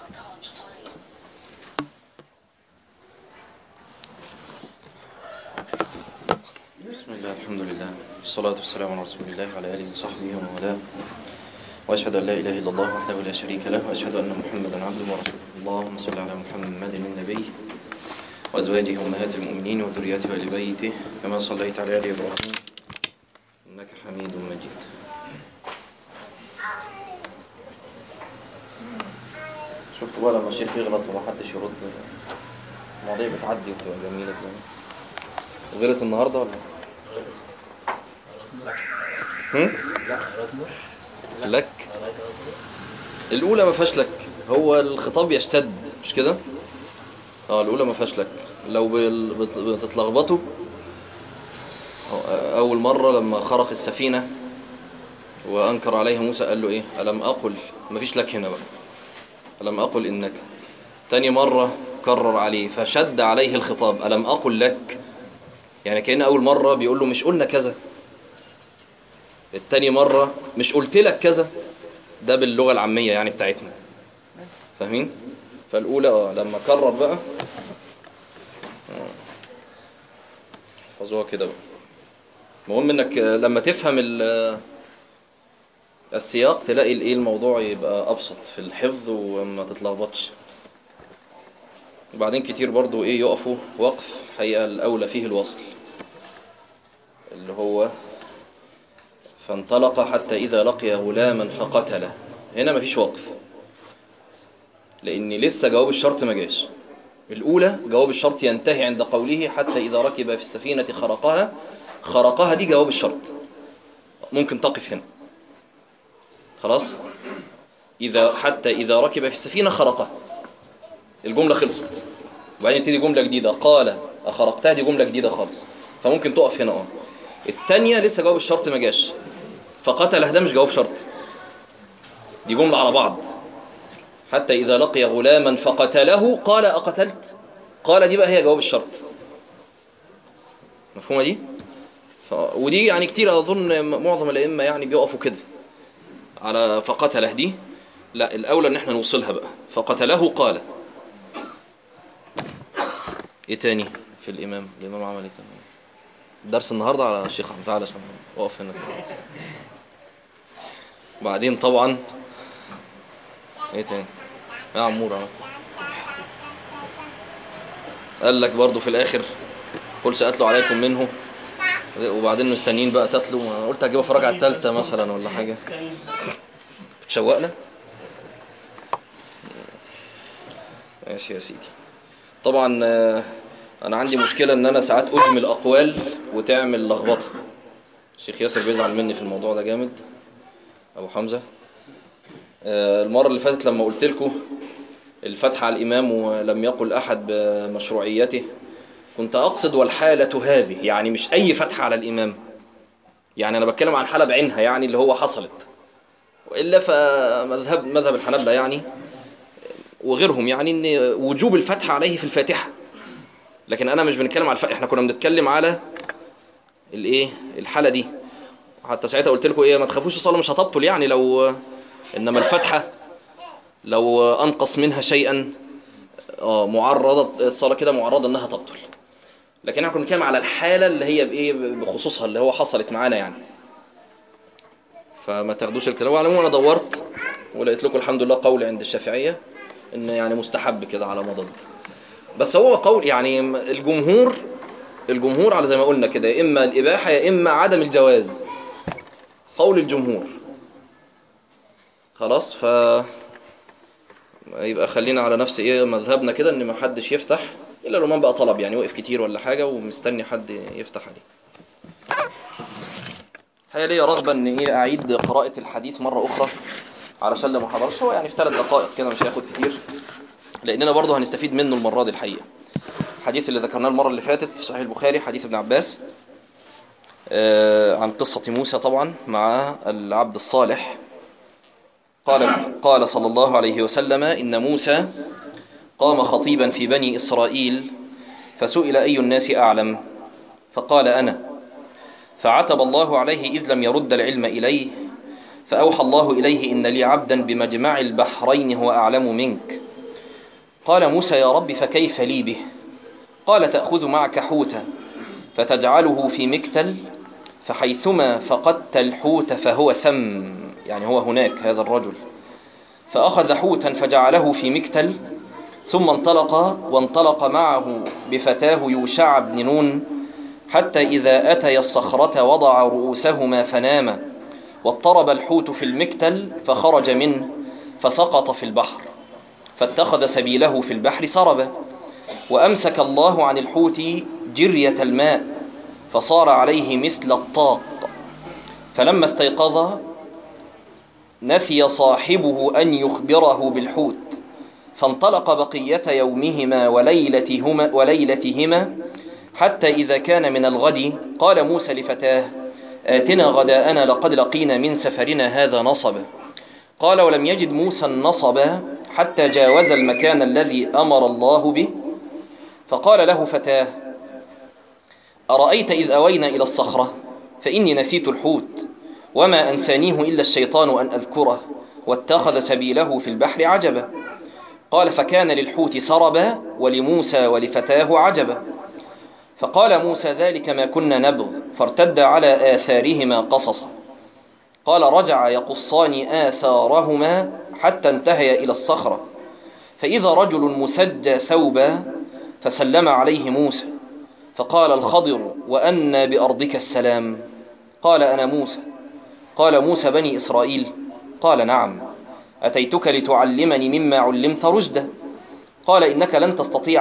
بسم الله، الحمد لله، والصلاة والسلام على رسول الله وعلى آله وصحبه ومن والاه، وأشهد أن لا إله إلا الله وحده لا شريك له، وأشهد أن محمدا عبده ورسوله. اللهم صل على محمد النبي وأزواجه أمهات المؤمنين وذريته وآل بيته كما صليت على آل إبراهيم إنك حميد مجيد. شفت بقى لما الشيخ يغلط ومحدش يرد، المواضيع بتعدي وتبقى جميلة كده. وغيرت النهارده ولا؟ لك الأولى ما فيهاش لك، هو الخطاب يشتد مش كده؟ الأولى ما فيهاش لك. لو بتتلخبطوا، أول مرة لما خرق السفينة وأنكر عليها موسى قال له إيه؟ ألم أقل، ما فيش لك هنا بقى، ألم أقل إنك. تاني مرة كرر عليه فشد عليه الخطاب، ألم أقل لك، يعني كأن أول مرة بيقول له مش قلنا كذا. التاني مرة مش قلت لك كذا، ده باللغة العامية يعني بتاعتنا، فاهمين؟ فالأولى لما كرر بقى حفظوها كده بقى. المهم انك لما تفهم السياق تلاقي الايه الموضوع يبقى ابسط في الحفظ وما تتلخبطش. وبعدين كتير برضو ايه يقفوا وقف الحقيقة الاولى فيه الوصل، اللي هو فانطلق حتى اذا لقي غلاما فقتله. هنا مفيش وقف لان لسه جواب الشرط ما جاش. الاولى جواب الشرط ينتهي عند قوله حتى اذا ركب في السفينة خرقها. خرقها دي جواب الشرط، ممكن تقف هنا خلاص. حتى إذا ركب في السفينة خرقها، الجملة خلصت. وبعدين تيجي جملة جديدة، قال أخرقتها، دي جملة جديدة خالص، فممكن تقف هنا. الثانية لسه جواب الشرط ما جاش، فقتله ده مش جواب شرط، دي جملة على بعض. حتى إذا لقي غلاما فقتله قال أقتلت، قال دي بقى هي جواب الشرط. مفهومة دي؟ ودي يعني كتير أظن معظم الأئمة يعني بيقفوا كده على فقتله دي. لا، الأولى ان احنا نوصلها بقى، فقتله قال. ايه تاني في الامام عمل ايه تاني؟ درس النهارده على الشيخ حمزة علشان اقف هنا. بعدين طبعا ايه تاني يا عمور؟ قال لك برضو في الاخر قل سأتلو عليكم منه، وبعدين مستنيين بقى تتلو. انا قلت هجيب افرج على الثالثه مثلا ولا حاجه، تشوقنا. ماشي يا سيدي. طبعا انا عندي مشكلة ان انا ساعات اجمل اقوال وتعمل لخبطة. الشيخ ياسر بيزعل مني في الموضوع ده جامد، ابو حمزة. المرة اللي فاتت لما قلت لكم الفتح على الامام ولم يقل احد بمشروعيته، كنت اقصد والحالة هذه، يعني مش اي فتح على الامام، يعني انا بتكلم عن حالة بعينها يعني اللي هو حصلت. وإلا فمذهب الحنابلة يعني وغيرهم يعني ان وجوب الفتح عليه في الفاتحة. لكن انا مش بنتكلم على الفتح، احنا كنا بنتكلم على الايه الحالة دي. حتى ساعتها قلت لكم ايه، ما تخافوش الصلاة مش هتبطل يعني لو، انما الفتحة لو انقص منها شيئا معرضة الصلاة كده، معرضة انها تبطل. لكن احنا كنا بنتكلم على الحالة اللي هي بايه بخصوصها، اللي هو حصلت معانا يعني. فما تاخدوش الكلام. وعلى العموم انا دورت ولقيت لكم الحمد لله قول عند الشافعية ان يعني مستحب كده على مضض. بس هو قول يعني الجمهور على زي ما قلنا كده، يا اما الاباحة يا اما عدم الجواز، قول الجمهور. خلاص، يبقى خلينا على نفس مذهبنا كده، ان ما حدش يفتح الا لو من بقى طلب، يعني وقف كتير ولا حاجة ومستني حد يفتح عليه. هي لي رغبة ان اعيد قراءة الحديث مرة اخرى علشان اللي ما حضرش، هو يعني في 3 دقائق كده مش هياخد كتير، لاننا برضه هنستفيد منه المرة دي الحقيقة. الحديث اللي ذكرناه المرة اللي فاتت في صحيح البخاري، حديث ابن عباس عن قصة موسى طبعا مع العبد الصالح. قال صلى الله عليه وسلم إن موسى قام خطيبا في بني إسرائيل فسئل أي الناس أعلم فقال أنا، فعتب الله عليه إذ لم يرد العلم إليه، فأوحى الله إليه إن لي عبدا بمجمع البحرين هو أعلم منك، قال موسى: يا رب فكيف لي به؟ قال: تأخذ معك حوتا فتجعله في مكتل، فحيثما فقدت الحوت فهو ثم، يعني هو هناك هذا الرجل. فأخذ حوتا فجعله في مكتل، ثم وانطلق معه بفتاه يوشع بن نون، حتى إذا أتيا الصخرة وضع رؤوسهما فناما، واضطرب الحوت في المكتل فخرج منه فسقط في البحر، فاتخذ سبيله في البحر سربا. وأمسك الله عن الحوت جرية الماء، فصار عليه مثل الطاق. فلما استيقظ نسي صاحبه أن يخبره بالحوت، فانطلق بقية يومهما وليلتهما، حتى إذا كان من الغد قال موسى لفتاه: آتنا غداءنا لقد لقينا من سفرنا هذا نصبا. قال: ولم يجد موسى النصب حتى جاوز المكان الذي أمر الله به. فقال له فتاه: أرأيت إذ أوينا إلى الصخرة فإني نسيت الحوت وما أنسانيه إلا الشيطان أن أذكره، واتخذ سبيله في البحر عجبا. قال: فكان للحوت سربا ولموسى ولفتاه عجبا. فقال موسى: ذلك ما كنا نبغ، فارتد على آثارهما قصصا. قال: رجع يقصان آثارهما حتى انتهي إلى الصخرة، فإذا رجل مسجى ثوبا، فسلم عليه موسى. فقال الخضر: وأنى بأرضك السلام؟ قال: أنا موسى. قال: موسى بني إسرائيل؟ قال: نعم. أتيتك لتعلمني مما علمت رشدا. قال: إنك لن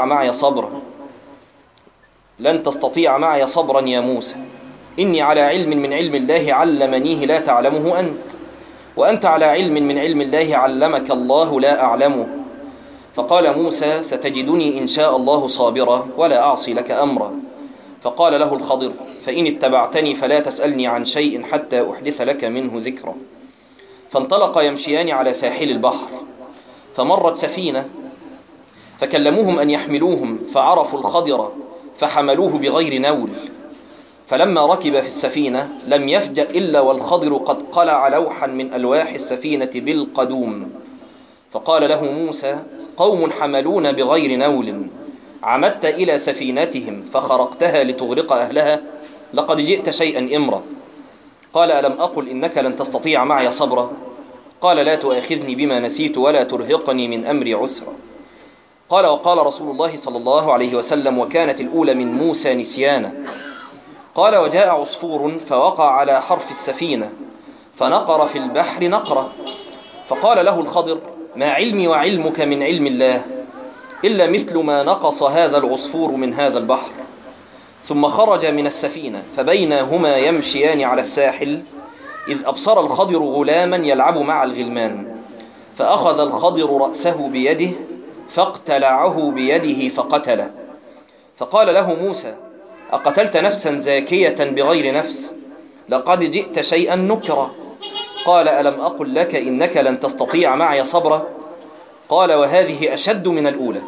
تستطيع معي صبرا يا موسى، إني على علم من علم الله علمنيه لا تعلمه أنت، وأنت على علم من علم الله علمك الله لا أعلمه. فقال موسى: ستجدني إن شاء الله صابرا ولا أعصي لك أمرا. فقال له الخضر: فإن اتبعتني فلا تسألني عن شيء حتى أحدث لك منه ذكرا. فانطلق يمشيان على ساحل البحر، فمرت سفينة فكلموهم أن يحملوهم، فعرفوا الخضر فحملوه بغير نول. فلما ركب في السفينة لم يفجأ إلا والخضر قد قلع لوحا من ألواح السفينة بالقدوم. فقال له موسى: قوم حملون بغير نول، عمدت إلى سفينتهم فخرقتها لتغرق أهلها؟ لقد جئت شيئا إمرا. قال: ألم أقل إنك لن تستطيع معي صبرا؟ قال: لا تؤاخذني بما نسيت ولا ترهقني من أمري عسرا. قال: وقال رسول الله صلى الله عليه وسلم: وكانت الأولى من موسى نسيانا. قال: وجاء عصفور فوقع على حرف السفينة فنقر في البحر نقرة. فقال له الخضر: ما علمي وعلمك من علم الله إلا مثل ما نقص هذا العصفور من هذا البحر. ثم خرج من السفينة، فبينهما يمشيان على الساحل إذ أبصر الخضر غلاما يلعب مع الغلمان، فأخذ الخضر رأسه بيده فاقتلعه بيده فقتله. فقال له موسى: أقتلت نفسا زاكية بغير نفس؟ لقد جئت شيئا نكرا. قال: ألم أقل لك إنك لن تستطيع معي صبرا؟ قال: وهذه أشد من الأولى.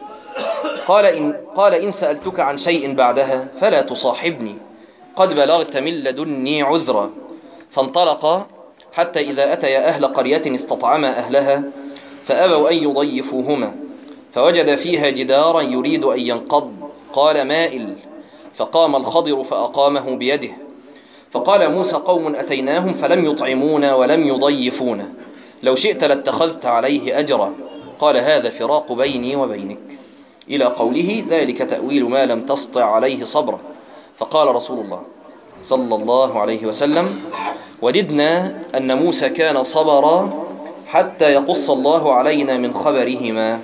قال: إن سألتك عن شيء بعدها فلا تصاحبني، قد بلغت من لدني عذرا. فانطلقا حتى إذا أتيا أهل قرية استطعما أهلها فأبوا أن يضيفوهما، فوجد فيها جدارا يريد أن ينقض، قال: مائل. فقام الخضر فأقامه بيده. فقال موسى: قوم أتيناهم فلم يطعمونا ولم يضيفونا، لو شئت لاتخذت عليه أجرا. قال: هذا فراق بيني وبينك، إلى قوله: ذلك تأويل ما لم تسطع عليه صبرا. فقال رسول الله صلى الله عليه وسلم: وددنا أن موسى كان صبرا حتى يقص الله علينا من خبرهما.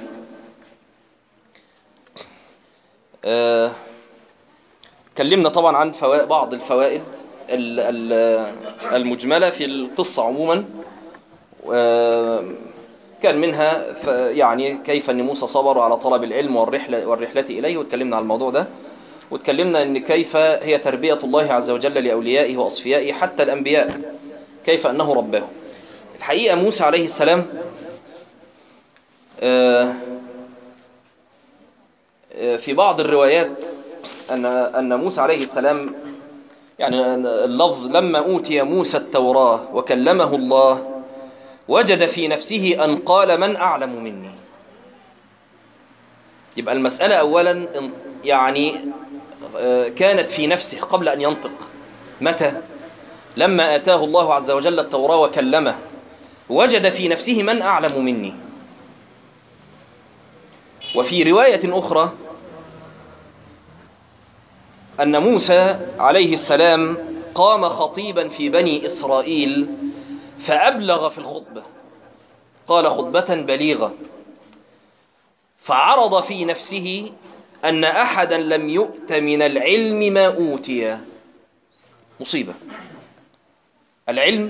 تكلمنا طبعا عن بعض الفوائد المجملة في القصة عموما، كان منها يعني كيف أن موسى صبر على طلب العلم والرحلة إليه، وتكلمنا عن الموضوع ده، وتكلمنا أن كيف هي تربية الله عز وجل لأوليائه وأصفيائه حتى الأنبياء، كيف أنه رباه. الحقيقة موسى عليه السلام في بعض الروايات أن موسى عليه السلام، يعني اللفظ: لما أوتي موسى التوراة وكلمه الله وجد في نفسه أن قال: من أعلم مني. يبقى المسألة أولا يعني كانت في نفسه قبل أن ينطق. متى؟ لما آتاه الله عز وجل التوراة وكلمه وجد في نفسه من أعلم مني. وفي رواية أخرى أن موسى عليه السلام قام خطيبا في بني إسرائيل فأبلغ في الخطبة، قال خطبة بليغة، فعرض في نفسه أن أحدا لم يؤت من العلم ما أوتي. مصيبة. العلم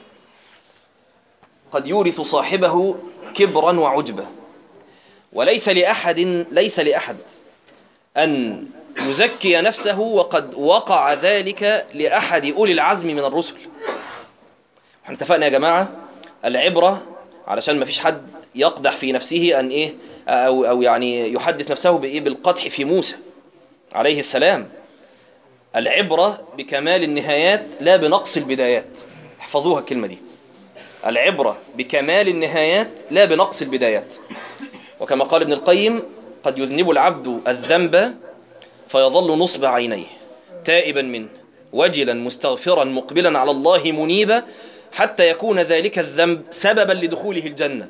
قد يورث صاحبه كبرا وعجبة، وليس لأحد أن يزكي نفسه، وقد وقع ذلك لأحد أولي العزم من الرسل. احنا اتفقنا يا جماعة العبرة علشان ما فيش حد يقدح في نفسه أن إيه أو يعني يحدث نفسه بإيه بالقدح في موسى عليه السلام. العبرة بكمال النهايات لا بنقص البدايات. احفظوها الكلمة دي، العبرة بكمال النهايات لا بنقص البدايات. وكما قال ابن القيم قد يذنب العبد الذنب فيظل نصب عينيه تائبا منه وجلا مستغفرا مقبلا على الله منيبا حتى يكون ذلك الذنب سببا لدخوله الجنة.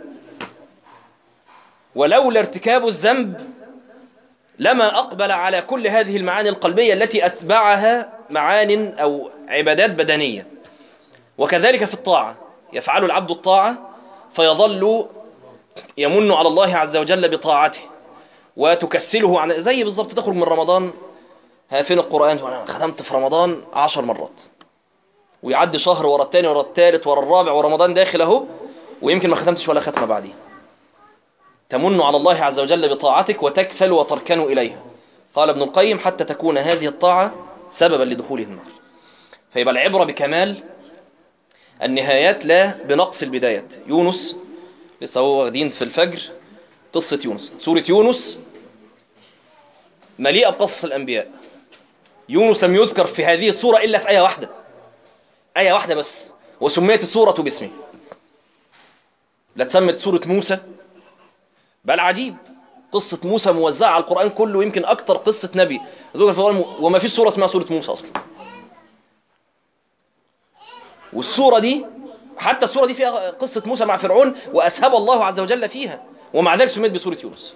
ولولا ارتكاب الذنب لما أقبل على كل هذه المعاني القلبية التي أتبعها معان أو عبادات بدنية. وكذلك في الطاعة، يفعل العبد الطاعة فيظل يمن على الله عز وجل بطاعته وتكسله عن زي بالضبط تخرج من رمضان فين القرآن، وأنا ختمت في رمضان 10 مرات، ويعدي شهر ورا الثاني ورا الثالث ورا الرابع ورمضان داخل اهو ويمكن ما ختمتش ولا ختمة بعدين. تمن على الله عز وجل بطاعتك وتكسل وتركن إليها. قال ابن القيم حتى تكون هذه الطاعة سببا لدخوله النار. فيبقى العبرة بكمال النهايات لا بنقص البدايات. يونس لسه هو واخدين في الفجر قصة يونس. سورة يونس مليئة بقصص الأنبياء. يونس لم يذكر في هذه السورة إلا في آية واحدة، آية واحدة بس، وسميت السورة باسمه. لا تسمت سورة موسى، بل عجيب قصة موسى موزعة على القرآن كله، يمكن أكتر قصة نبي ذكر في القرآن، وما فيش سورة اسمها سورة موسى أصلا. والسورة دي حتى السورة دي فيها قصة موسى مع فرعون وأسهب الله عز وجل فيها، ومع ذلك سميت بسورة يونس.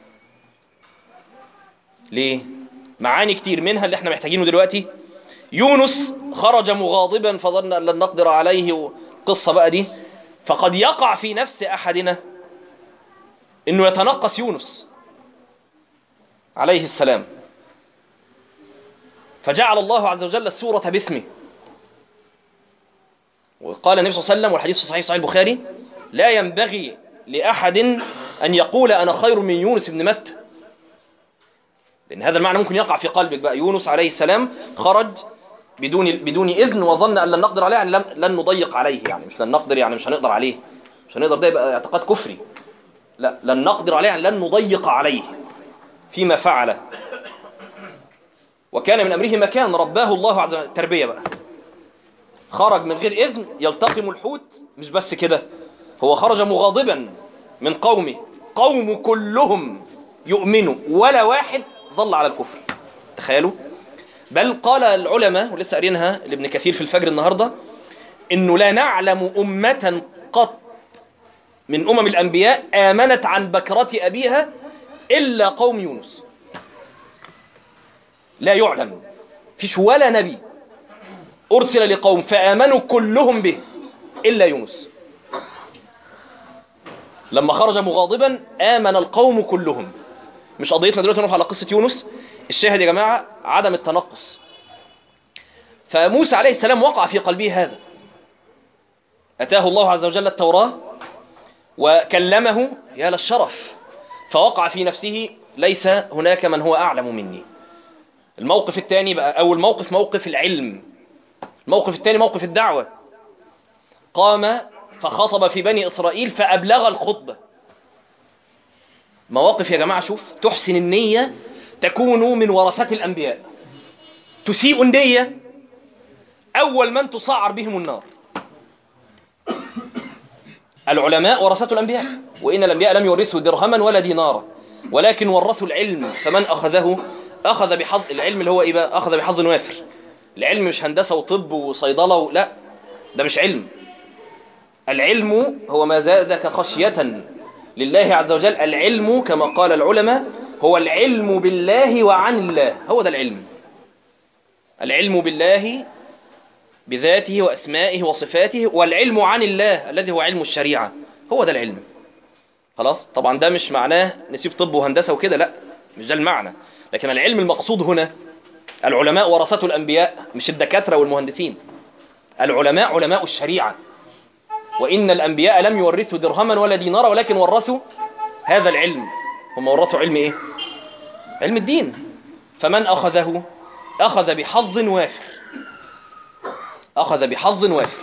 ليه؟ معاني كتير منها اللي احنا محتاجينه دلوقتي. يونس خرج مغاضبا فظن أن لن نقدر عليه، قصة بقى دي. فقد يقع في نفس أحدنا إنه يتنقص يونس عليه السلام، فجعل الله عز وجل السورة باسمه. وقال النبي صلى الله عليه وسلم والحديث في صحيح البخاري: لا ينبغي لأحد أن يقول أنا خير من يونس بن متى، لأن هذا المعنى ممكن يقع في قلبك بقى. يونس عليه السلام خرج بدون إذن وظن أن لن نقدر عليه، يعني لن نضيق عليه، يعني مش لن نقدر يعني مش هنقدر عليه، مش هنقدر، ده يبقى اعتقاد كفري. لا، لن نقدر عليه يعني لن نضيق عليه فيما فعل. وكان من أمره مكان رباه الله عز وجل، تربية بقى. خرج من غير إذن يلتقم الحوت، مش بس كده، هو خرج مغاضبا من قومه، قوم كلهم يؤمنوا ولا واحد ظل على الكفر. تخيلوا. بل قال العلماء ولسه قارينها لابن كثير في الفجر النهاردة إنه لا نعلم أمة قط من أمم الأنبياء آمنت عن بكرة أبيها إلا قوم يونس. لا يعلم، فيش ولا نبي أرسل لقوم فآمنوا كلهم به إلا يونس. لما خرج مغاضبا آمن القوم كلهم. مش قضيتنا دلوقتي نروح على قصة يونس. الشاهد يا جماعة عدم التنقص. فموسى عليه السلام وقع في قلبه هذا. أتاه الله عز وجل التوراة وكلمه، يا للشرف، فوقع في نفسه ليس هناك من هو أعلم مني. الموقف الثاني بقى، أول موقف موقف العلم. الموقف الثاني موقف الدعوة. قام فخطب في بني إسرائيل فأبلغ الخطبة. مواقف يا جماعة، شوف، تحسن النية تكون من ورثة الأنبياء، تسيء النية أول من تصعر بهم النار. العلماء ورثة الأنبياء، وإن الأنبياء لم يورثوا درهما ولا دينارا، ولكن ورثوا العلم، فمن أخذه أخذ بحظ. العلم اللي هو إيه بقى؟ أخذ بحظ وافر. العلم مش هندسة وطب وصيدلة لا، ده مش علم. العلم هو ما زادك خشية لله عز وجل. العلم كما قال العلماء هو العلم بالله وعن الله، هو ده العلم. العلم بالله بذاته وأسمائه وصفاته، والعلم عن الله الذي هو علم الشريعة، هو ده العلم. خلاص. طبعا ده مش معناه نسيب طب وهندسة وكده، لا، مش ده المعنى. لكن العلم المقصود هنا، العلماء ورثة الأنبياء، مش الدكاترة والمهندسين. العلماء علماء الشريعة، وإن الأنبياء لم يورثوا درهما ولا دينارا، ولكن ورثوا هذا العلم. هم ورثوا علم إيه؟ علم الدين. فمن أخذه أخذ بحظ وافر، أخذ بحظ وافر.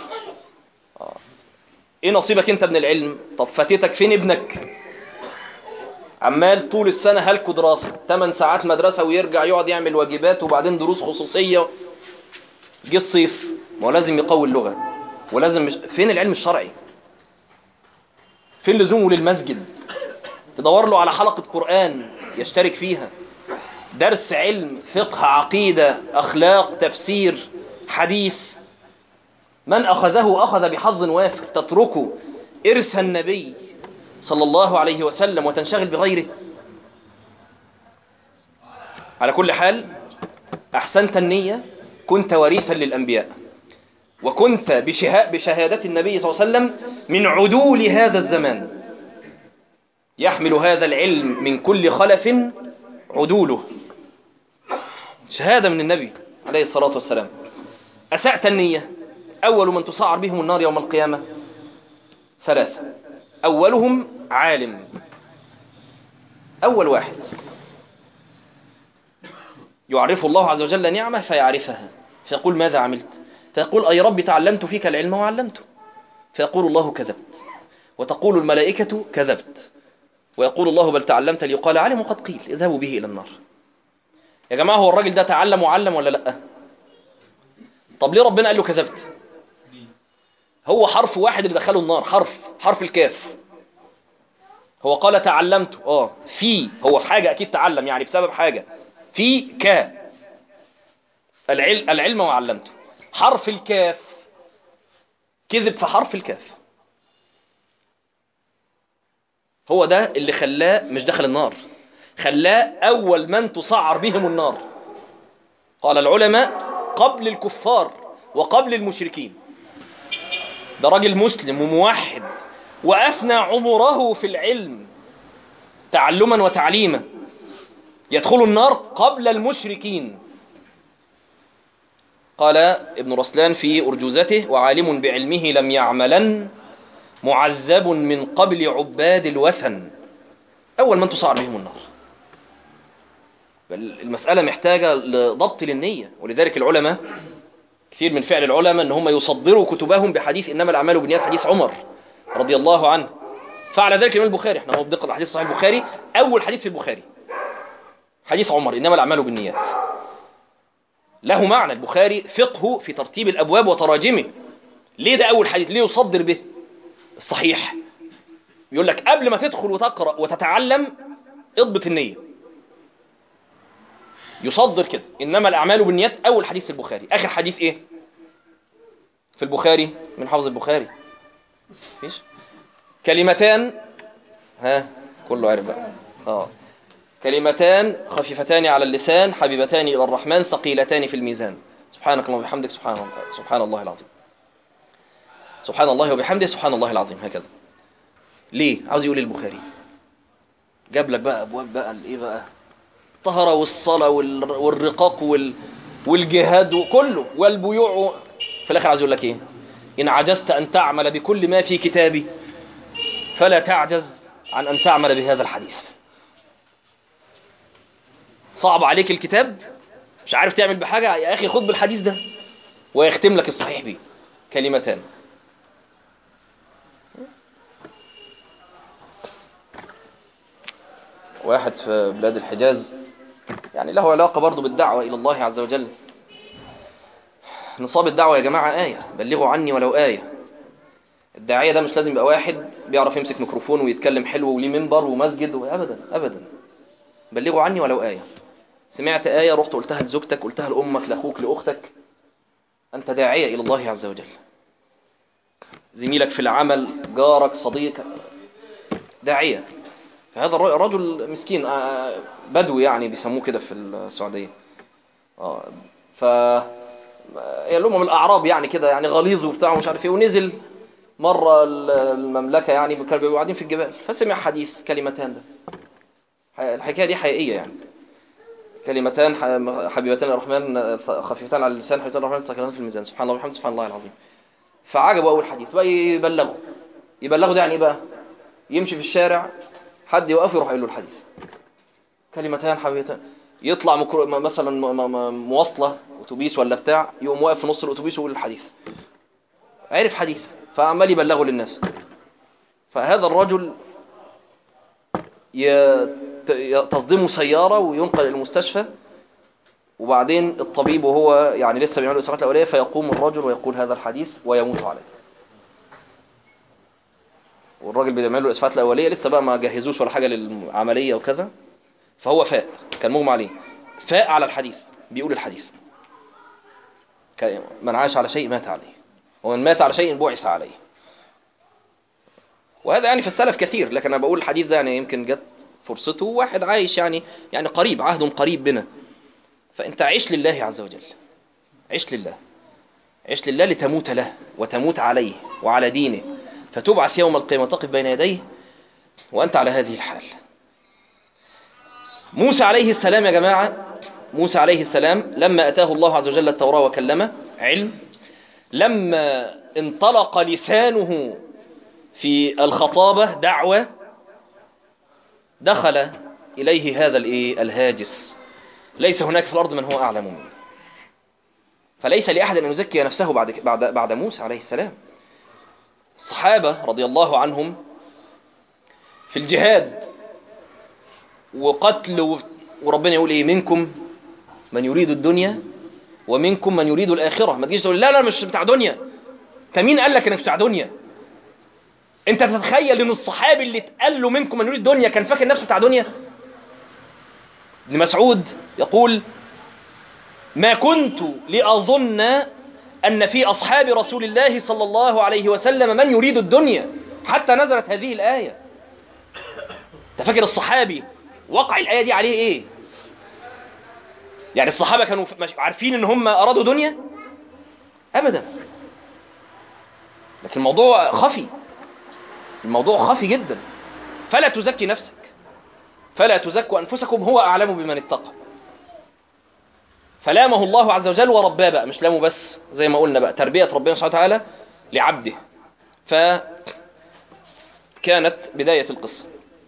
إيه نصيبك أنت من العلم؟ طب فاتتك فين ابنك؟ عمال طول السنة هلكوا دراسة، 8 ساعات مدرسة ويرجع يقعد يعمل واجبات وبعدين دروس خصوصية. جه الصيف، ما هو لازم يقوي اللغة ولازم فين العلم الشرعي؟ فين لزومه للمسجد؟ تدور له على حلقة قرآن يشترك فيها، درس علم، فقه، عقيدة، أخلاق، تفسير، حديث. من أخذه أخذ بحظ وافر. تتركه إرث النبي صلى الله عليه وسلم وتنشغل بغيره. على كل حال، أحسنت النية، كنت وريثا للأنبياء، وكنت بشهادة النبي صلى الله عليه وسلم من عدول هذا الزمان، يحمل هذا العلم من كل خلف عدوله، شهادة من النبي عليه الصلاة والسلام. أسأت النية، أول من تسعر بهم النار يوم القيامة 3. أولهم عالم، أول واحد يعرف الله عز وجل نعمة فيعرفها، فيقول ماذا عملت؟ فيقول أي رب تعلمت فيك العلم وعلمته. فيقول الله كذبت، وتقول الملائكة كذبت، ويقول الله بل تعلمت ليقال علم وقد قيل اذهبوا به إلى النار. يا جماعة، هو الراجل ده تعلم وعلم ولا لأ؟ طب ليه ربنا قال له كذبت؟ هو حرف واحد اللي دخله النار، حرف الكاف. هو قال تعلمت، في، هو في حاجة أكيد تعلم، يعني بسبب حاجة، في ك العلم وعلمته. حرف الكاف كذب في حرف الكاف، هو ده اللي خلاه مش دخل النار، خلاه أول من تسعر بهم النار. قال العلماء قبل الكفار وقبل المشركين. ده راجل مسلم وموحد وأفنى عمره في العلم تعلما وتعليما، يدخل النار قبل المشركين. قال ابن رسلان في أرجوزته وعالم بعلمه لم يعملا معذب من قبل عباد الوثن. أول من تصعر بهم النار. المسألة محتاجة لضبط للنية، ولذلك العلماء كثير من فعل العلماء أن هم يصدروا كتبهم بحديث إنما الأعمال بالنيات، حديث عمر رضي الله عنه. فعل ذلك الإمام البخاري، احنا هو بدقة الحديث صحيح البخاري، أول حديث في البخاري حديث عمر إنما الأعمال بالنيات. له معنى البخاري فقه في ترتيب الأبواب وتراجمه. ليه ده أول حديث؟ ليه يصدر به الصحيح؟ يقول لك قبل ما تدخل وتقرأ وتتعلم اضبط النية. يصدر كده إنما الأعمال بالنيات أول حديث في البخاري. آخر حديث إيه في البخاري من حافظ البخاري؟ فيش كلمتان، كله عارف بقى. كلمتان خفيفتان على اللسان حبيبتان إلى الرحمن ثقيلتان في الميزان، سبحانك اللهم وبحمدك سبحان الله العظيم، سبحان الله وبحمده سبحان الله العظيم. هكذا. ليه عاوز يقول البخاري؟ جاب لك بقى أبواب بقى الإيه بقى، الطهارة والصلاة والرقاق والجهاد وكله والبيوع في الآخر عاوز يقول لك إيه؟ إن عجزت أن تعمل بكل ما في كتابي فلا تعجز عن أن تعمل بهذا الحديث. صعب عليك الكتاب، مش عارف تعمل بحاجة، يا أخي خد بالحديث ده ويختم لك الصحيح به. كلمتان. واحد في بلاد الحجاز، يعني له علاقة برضو بالدعوة إلى الله عز وجل. نصاب الدعوة يا جماعة آية، بلغوا عني ولو آية. الداعية ده مش لازم يبقى واحد بيعرف يمسك ميكروفون ويتكلم حلو وليه منبر ومسجد أبدا أبدا. بلغوا عني ولو آية. سمعت آية رحت قلتها لزوجتك، قلتها لأمك، لأخوك، لأختك، أنت داعية إلى الله عز وجل. زميلك في العمل، جارك، صديقك، داعية. فهذا الرجل مسكين بدوي يعني بيسموه كده في السعودية. ف يلومهم الأعراب يعني كده، يعني غليظ وبتاع ومش عارف ايه. ونزل مرة المملكة يعني، كانوا بيبقوا قاعدين في الجبال، فسمع حديث كلمتان ده. الحكاية دي حقيقية يعني. كلمتان حبيبتان الرحمن خفيفتان على اللسان حبيبتان الرحمن ثقيلتان في الميزان، سبحان الله وبحمده سبحان الله العظيم. فعجبوا أول حديث بقى، يبلغوا ده يعني ايه بقى؟ يمشي في الشارع حد يوقف يروح يقول له الحديث. كلمتان حبيبتان. يطلع مثلا مواصلة أتوبيس ولا بتاع، يقوم واقف في نص الأتوبيس ويقول الحديث. عرف حديث فعمال يبلغه للناس. فهذا الرجل تصدمه سيارة وينقل إلى المستشفى، وبعدين الطبيب وهو يعني لسه بيعمل الإسعافات الأولية، فيقوم الرجل ويقول هذا الحديث ويموت عليه. والراجل بيعمل له الإسعافات الأولية لسه بقى ما جهزوش ولا حاجة للعملية وكذا، فهو فاق، كان مغمى عليه، فاق على الحديث، بيقول الحديث. من عاش على شيء مات عليه، ومن مات على شيء بعث عليه. وهذا يعني في السلف كثير، لكن أنا بقول الحديث ده يعني يمكن جت فرصته واحد عايش يعني قريب، عهد قريب بنا. فأنت عيش لله عز وجل، عيش لله، عيش لله لتموت له وتموت عليه وعلى دينه، فتبعث يوم القيامة تقف بين يديه وأنت على هذه الحال. موسى عليه السلام يا جماعة، موسى عليه السلام لما أتاه الله عز وجل التوراة وكلمه علم، لما انطلق لسانه في الخطابة دعوة، دخل إليه هذا الهاجس: ليس هناك في الأرض من هو أعلم منه. فليس لأحد أن يزكي نفسه بعد موسى عليه السلام. الصحابة رضي الله عنهم في الجهاد وقتل، وربنا يقول إيه؟ منكم من يريد الدنيا ومنكم من يريد الآخرة. ما تجيش تقول لا مش بتاع دنيا. انت مين قال لك انك بتاع دنيا؟ انت تتخيل ان الصحابي اللي اتقال له منكم من يريد الدنيا كان فاكر نفسه بتاع دنيا؟ ابن مسعود يقول: ما كنت لأظن أن في أصحاب رسول الله صلى الله عليه وسلم من يريد الدنيا حتى نزلت هذه الآية. انت فاكر الصحابي وقع الآية دي عليه ايه؟ يعني الصحابة كانوا عارفين ان هم أرادوا دنيا؟ أبدا. لكن الموضوع خفي، الموضوع خفي جدا. فلا تزكي نفسك، فلا تزكوا أنفسكم، هو أعلم بمن اتقى. فلامه الله عز وجل ورباه بقى، مش لامه بس، زي ما قلنا بقى تربية ربنا سبحانه وتعالى لعبده. فكانت بداية القصة.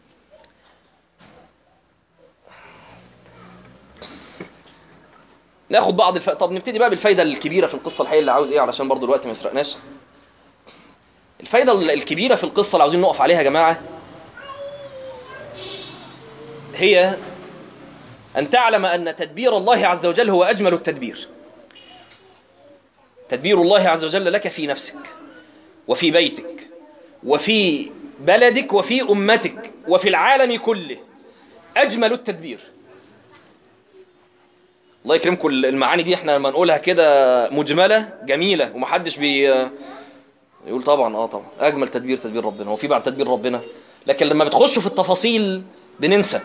ناخد بعض طب نبتدي بقى بالفايدة الكبيرة في القصة الحقيقية اللي عاوز ايه، علشان برضو الوقت ما يسرقناش. الفايدة الكبيرة في القصة اللي عاوزين نقف عليها يا جماعة هي أن تعلم أن تدبير الله عز وجل هو أجمل التدبير. تدبير الله عز وجل لك في نفسك وفي بيتك وفي بلدك وفي أمتك وفي العالم كله أجمل التدبير. الله يكرمكم، المعاني دي احنا لما نقولها كده مجملة جميلة ومحدش يقول طبعا طبعا أجمل تدبير ربنا، هو في بعد تدبير ربنا؟ لكن لما بتخشوا في التفاصيل بننسى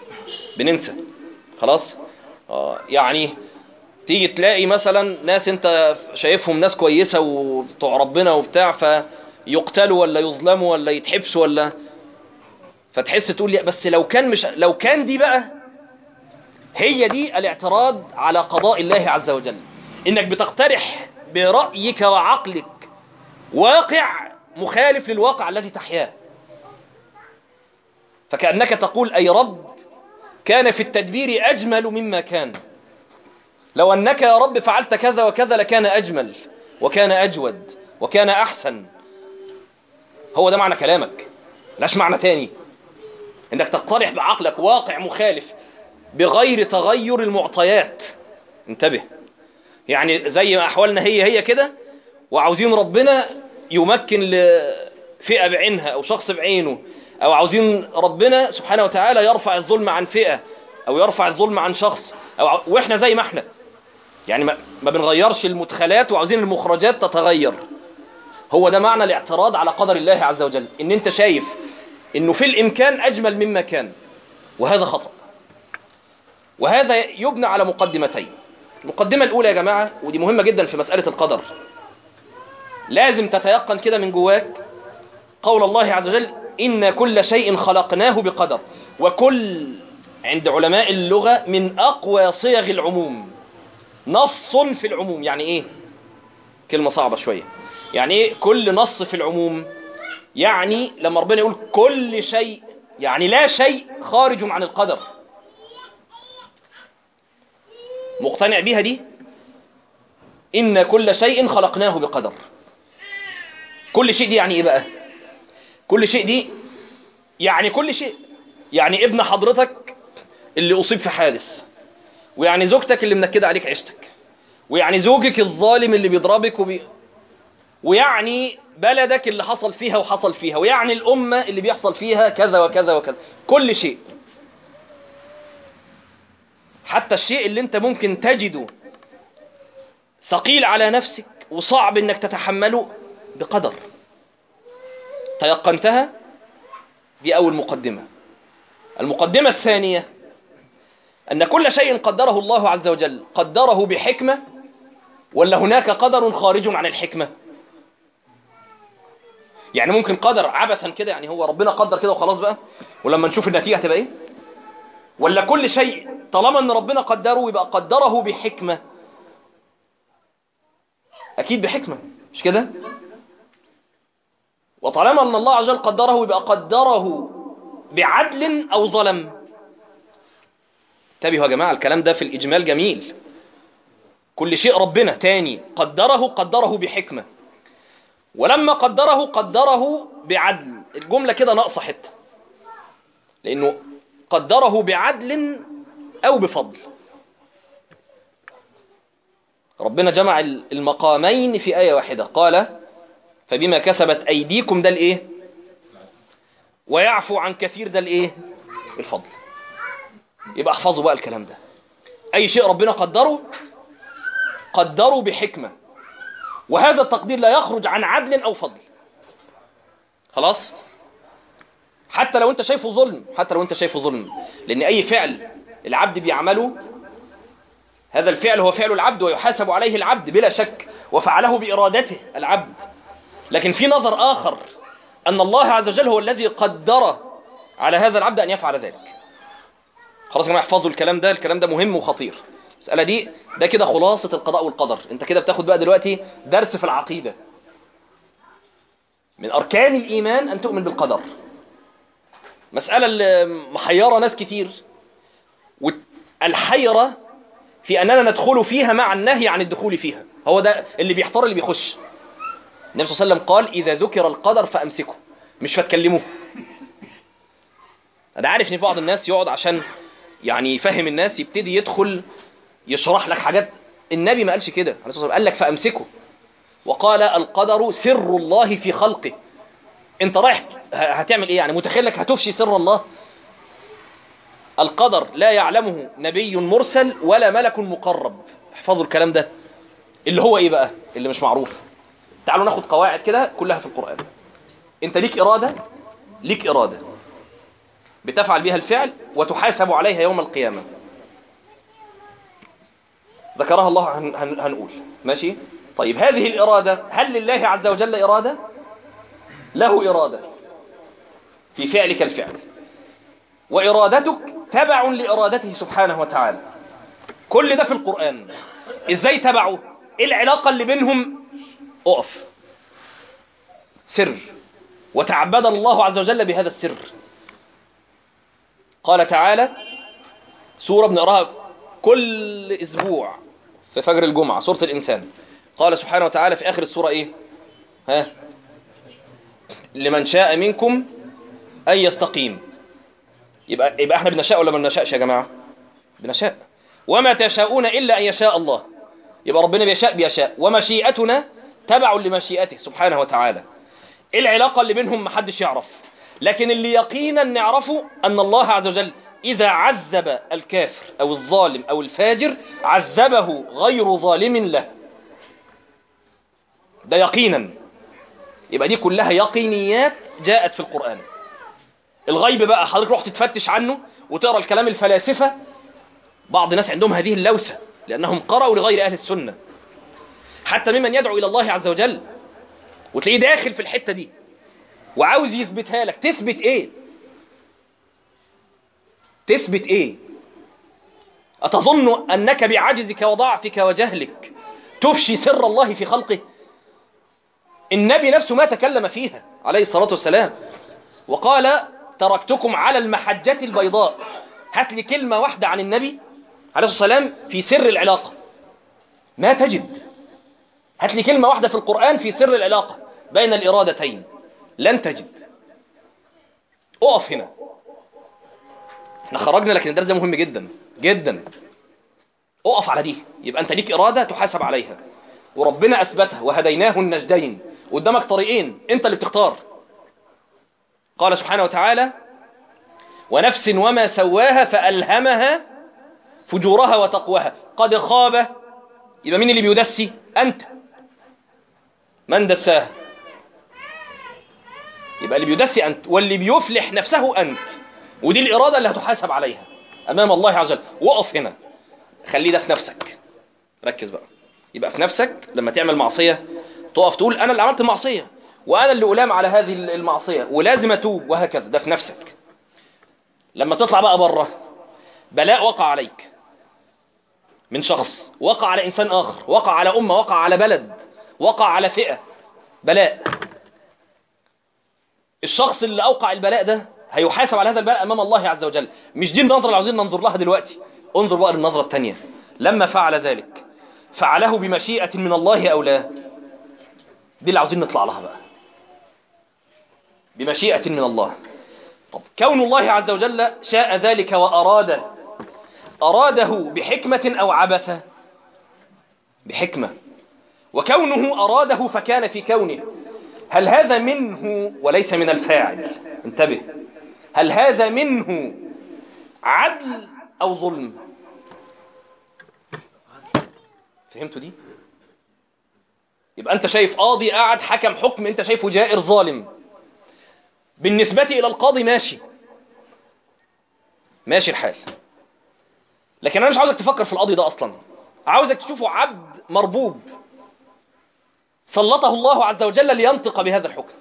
خلاص. يعني تيجي تلاقي مثلا ناس انت شايفهم ناس كويسة وبتوع ربنا وبتاع، فيقتلوا ولا يظلموا ولا يتحبسوا ولا، فتحس تقول لي بس لو كان دي بقى هي دي الاعتراض على قضاء الله عز وجل، انك بتقترح برأيك وعقلك واقع مخالف للواقع الذي تحياه، فكأنك تقول أي رب كان في التدبير أجمل مما كان، لو أنك يا رب فعلت كذا وكذا لكان أجمل وكان أجود وكان أحسن. هو ده معنى كلامك، لاش معنى تاني، انك تقترح بعقلك واقع مخالف بغير تغير المعطيات. انتبه، يعني زي ما أحوالنا هي كده، وعاوزين ربنا يمكن لفئة بعينها أو شخص بعينه، أو عاوزين ربنا سبحانه وتعالى يرفع الظلم عن فئة أو يرفع الظلم عن شخص وإحنا زي ما إحنا، يعني ما بنغيرش المدخلات وعاوزين المخرجات تتغير. هو ده معنى الاعتراض على قدر الله عز وجل، إن أنت شايف إنه في الإمكان أجمل مما كان، وهذا خطأ. وهذا يبنى على مقدمتين. المقدمة الأولى يا جماعة، ودي مهمة جدا في مسألة القدر، لازم تتيقن كده من جواك قول الله عز وجل: إن كل شيء خلقناه بقدر. وكل عند علماء اللغة من أقوى صيغ العموم، نص في العموم. يعني إيه؟ كلمة صعبة شوية. يعني إيه كل نص في العموم؟ يعني لما ربنا يقول كل شيء، يعني لا شيء خارج عن القدر. مقتنع بيها دي؟ إن كل شيء خلقناه بقدر. كل شيء دي يعني إيه بقى؟ كل شيء دي يعني كل شيء، يعني ابن حضرتك اللي أصيب في حادث، ويعني زوجتك اللي منكدة عليك عيشتك، ويعني زوجك الظالم اللي بيضربك ويعني بلدك اللي حصل فيها وحصل فيها، ويعني الأمة اللي بيحصل فيها كذا وكذا وكذا. كل شيء، حتى الشيء اللي انت ممكن تجده ثقيل على نفسك وصعب انك تتحمله، بقدر. تيقنتها؟ دي أول مقدمة. المقدمة الثانية أن كل شيء قدره الله عز وجل قدره بحكمة، ولا هناك قدر خارج عن الحكمة؟ يعني ممكن قدر عبثا كده، يعني هو ربنا قدر كده وخلاص بقى، ولما نشوف النتيجة هتبقى ايه؟ ولا كل شيء طالما ان ربنا قدره يبقى قدره بحكمة؟ اكيد بحكمة، مش كده؟ وطالما ان الله عز وجل قدره يبقى قدره بعدل او ظلم. انتبهوا يا جماعة، الكلام ده في الإجمال جميل. كل شيء ربنا تاني قدره بحكمة، ولما قدره بعدل. الجملة كده ناقصة حتة، لأنه قدره بعدل أو بفضل. ربنا جمع المقامين في آية واحدة، قال: فبما كسبت أيديكم، ده الإيه؟ ويعفو عن كثير، ده الإيه؟ الفضل. يبقى احفظوا بقى الكلام ده. أي شيء ربنا قدره بحكمة، وهذا التقدير لا يخرج عن عدل أو فضل. خلاص؟ حتى لو أنت شايفه ظلم، لأن أي فعل العبد بيعمله، هذا الفعل هو فعل العبد ويحاسب عليه العبد بلا شك، وفعله بإرادته العبد. لكن في نظر آخر، أن الله عز وجل هو الذي قدر على هذا العبد أن يفعل ذلك. خلاص يا جماعة، احفظوا الكلام ده مهم وخطير. المسألة دي ده كده خلاصة القضاء والقدر. انت كده بتاخد بقى دلوقتي درس في العقيدة. من أركان الإيمان أن تؤمن بالقدر. مسألة اللي محيرة ناس كتير، والحيرة في أننا ندخل فيها مع النهي عن الدخول فيها. هو ده اللي بيحتار اللي بيخش. النبي صلى الله عليه وسلم قال: إذا ذكر القدر فأمسكه، مش فتكلموه. أنا عارف إن بعض الناس يقعد عشان يعني يفهم الناس، يبتدي يدخل يشرح لك حاجات. النبي ما قالش كده عليه الصلاة والسلام، قال لك فأمسكه، وقال: القدر سر الله في خلقه. انت رايح هتعمل ايه يعني؟ متخيل لك هتفشي سر الله؟ القدر لا يعلمه نبي مرسل ولا ملك مقرب. احفظوا الكلام ده. اللي هو ايه بقى اللي مش معروف؟ تعالوا ناخد قواعد كده كلها في القرآن. انت ليك إرادة بتفعل بها الفعل وتحاسب عليها يوم القيامة. ذكرها الله، هنقول ماشي. طيب هذه الإرادة، هل لله عز وجل إرادة؟ له إرادة في فعلك الفعل، وإرادتك تبع لإرادته سبحانه وتعالى. كل ده في القرآن. إزاي تبعه؟ إيه العلاقة اللي بينهم؟ أقف. سر، وتعبد الله عز وجل بهذا السر. قال تعالى، سورة بنقراها كل أسبوع في فجر الجمعة، سورة الإنسان. قال سبحانه وتعالى في آخر السورة إيه؟ لمن شاء منكم أن يستقيم. يبقى احنا بنشاء ولا ما بنشاءش يا جماعة؟ بنشاء. وما تشاءون إلا أن يشاء الله. يبقى ربنا بيشاء، ومشيئتنا تبع لمشيئته سبحانه وتعالى. إيه العلاقة اللي بينهم؟ محدش يعرف، لكن اللي يقينا نعرفه أن الله عز وجل إذا عذب الكافر أو الظالم أو الفاجر عذبه غير ظالم له. ده يقينا. يبقى دي كلها يقينيات جاءت في القرآن. الغيب بقى حضرتك رحت تفتش عنه وتقرأ الكلام الفلاسفة. بعض الناس عندهم هذه اللوسة لأنهم قرأوا لغير أهل السنة، حتى ممن يدعو إلى الله عز وجل، وتلاقيه داخل في الحتة دي وعاوز يثبتها لك. تثبت إيه؟ تثبت إيه؟ أتظن أنك بعجزك وضعفك وجهلك تفشي سر الله في خلقه؟ النبي نفسه ما تكلم فيها عليه الصلاة والسلام، وقال تركتكم على المحجة البيضاء. هات لي كلمة واحدة عن النبي عليه الصلاة والسلام في سر العلاقة، ما تجد. هات لي كلمة واحدة في القرآن في سر العلاقة بين الإرادتين، لن تجد. اقف هنا، احنا خرجنا لكن الدرس ده مهم جدا جدا. اقف على دي، يبقى انت ليك إرادة تحاسب عليها، وربنا أثبتها وهديناه النجدين. قدامك طريقين انت اللي بتختار. قال سبحانه وتعالى ونفس وما سواها فألهمها فجورها وتقواها قد خاب. يبقى مين اللي بيدسي؟ أنت. من دساها؟ يبقى اللي بيدسي أنت، واللي بيفلح نفسه أنت. ودي الإرادة اللي هتحاسب عليها أمام الله عز وجل. وقف هنا، خلي ده في نفسك، ركز بقى. يبقى في نفسك لما تعمل معصية تقف تقول أنا اللي عملت المعصية وأنا اللي ألام على هذه المعصية ولازم أتوب وهكذا. ده في نفسك. لما تطلع بقى بره، بلاء وقع عليك من شخص، وقع على إنسان آخر، وقع على أمة، وقع على بلد، وقع على فئة، بلاء. الشخص اللي أوقع البلاء ده هيحاسب على هذا البلاء أمام الله عز وجل. مش دي النظرة اللي عاوزين ننظر لها دلوقتي. انظر بقى للنظرة الثانية. لما فعل ذلك فعله بمشيئة من الله أو لا؟ دي اللي عاوزين نطلع لها بقى. بمشيئة من الله. طب كون الله عز وجل شاء ذلك وأراده، أراده بحكمة أو عبثة؟ بحكمة. وكونه أراده فكان في كونه، هل هذا منه وليس من الفاعل؟ انتبه، هل هذا منه عدل أو ظلم؟ فهمتوا دي؟ يبقى أنت شايف قاضي قاعد حكم حكم أنت شايفه جائر ظالم، بالنسبة إلى القاضي ماشي الحال، لكن أنا مش عاوزك تفكر في القاضي ده أصلا. عاوزك تشوفه عبد مربوب سلطه الله عز وجل لينطق بهذا الحكم.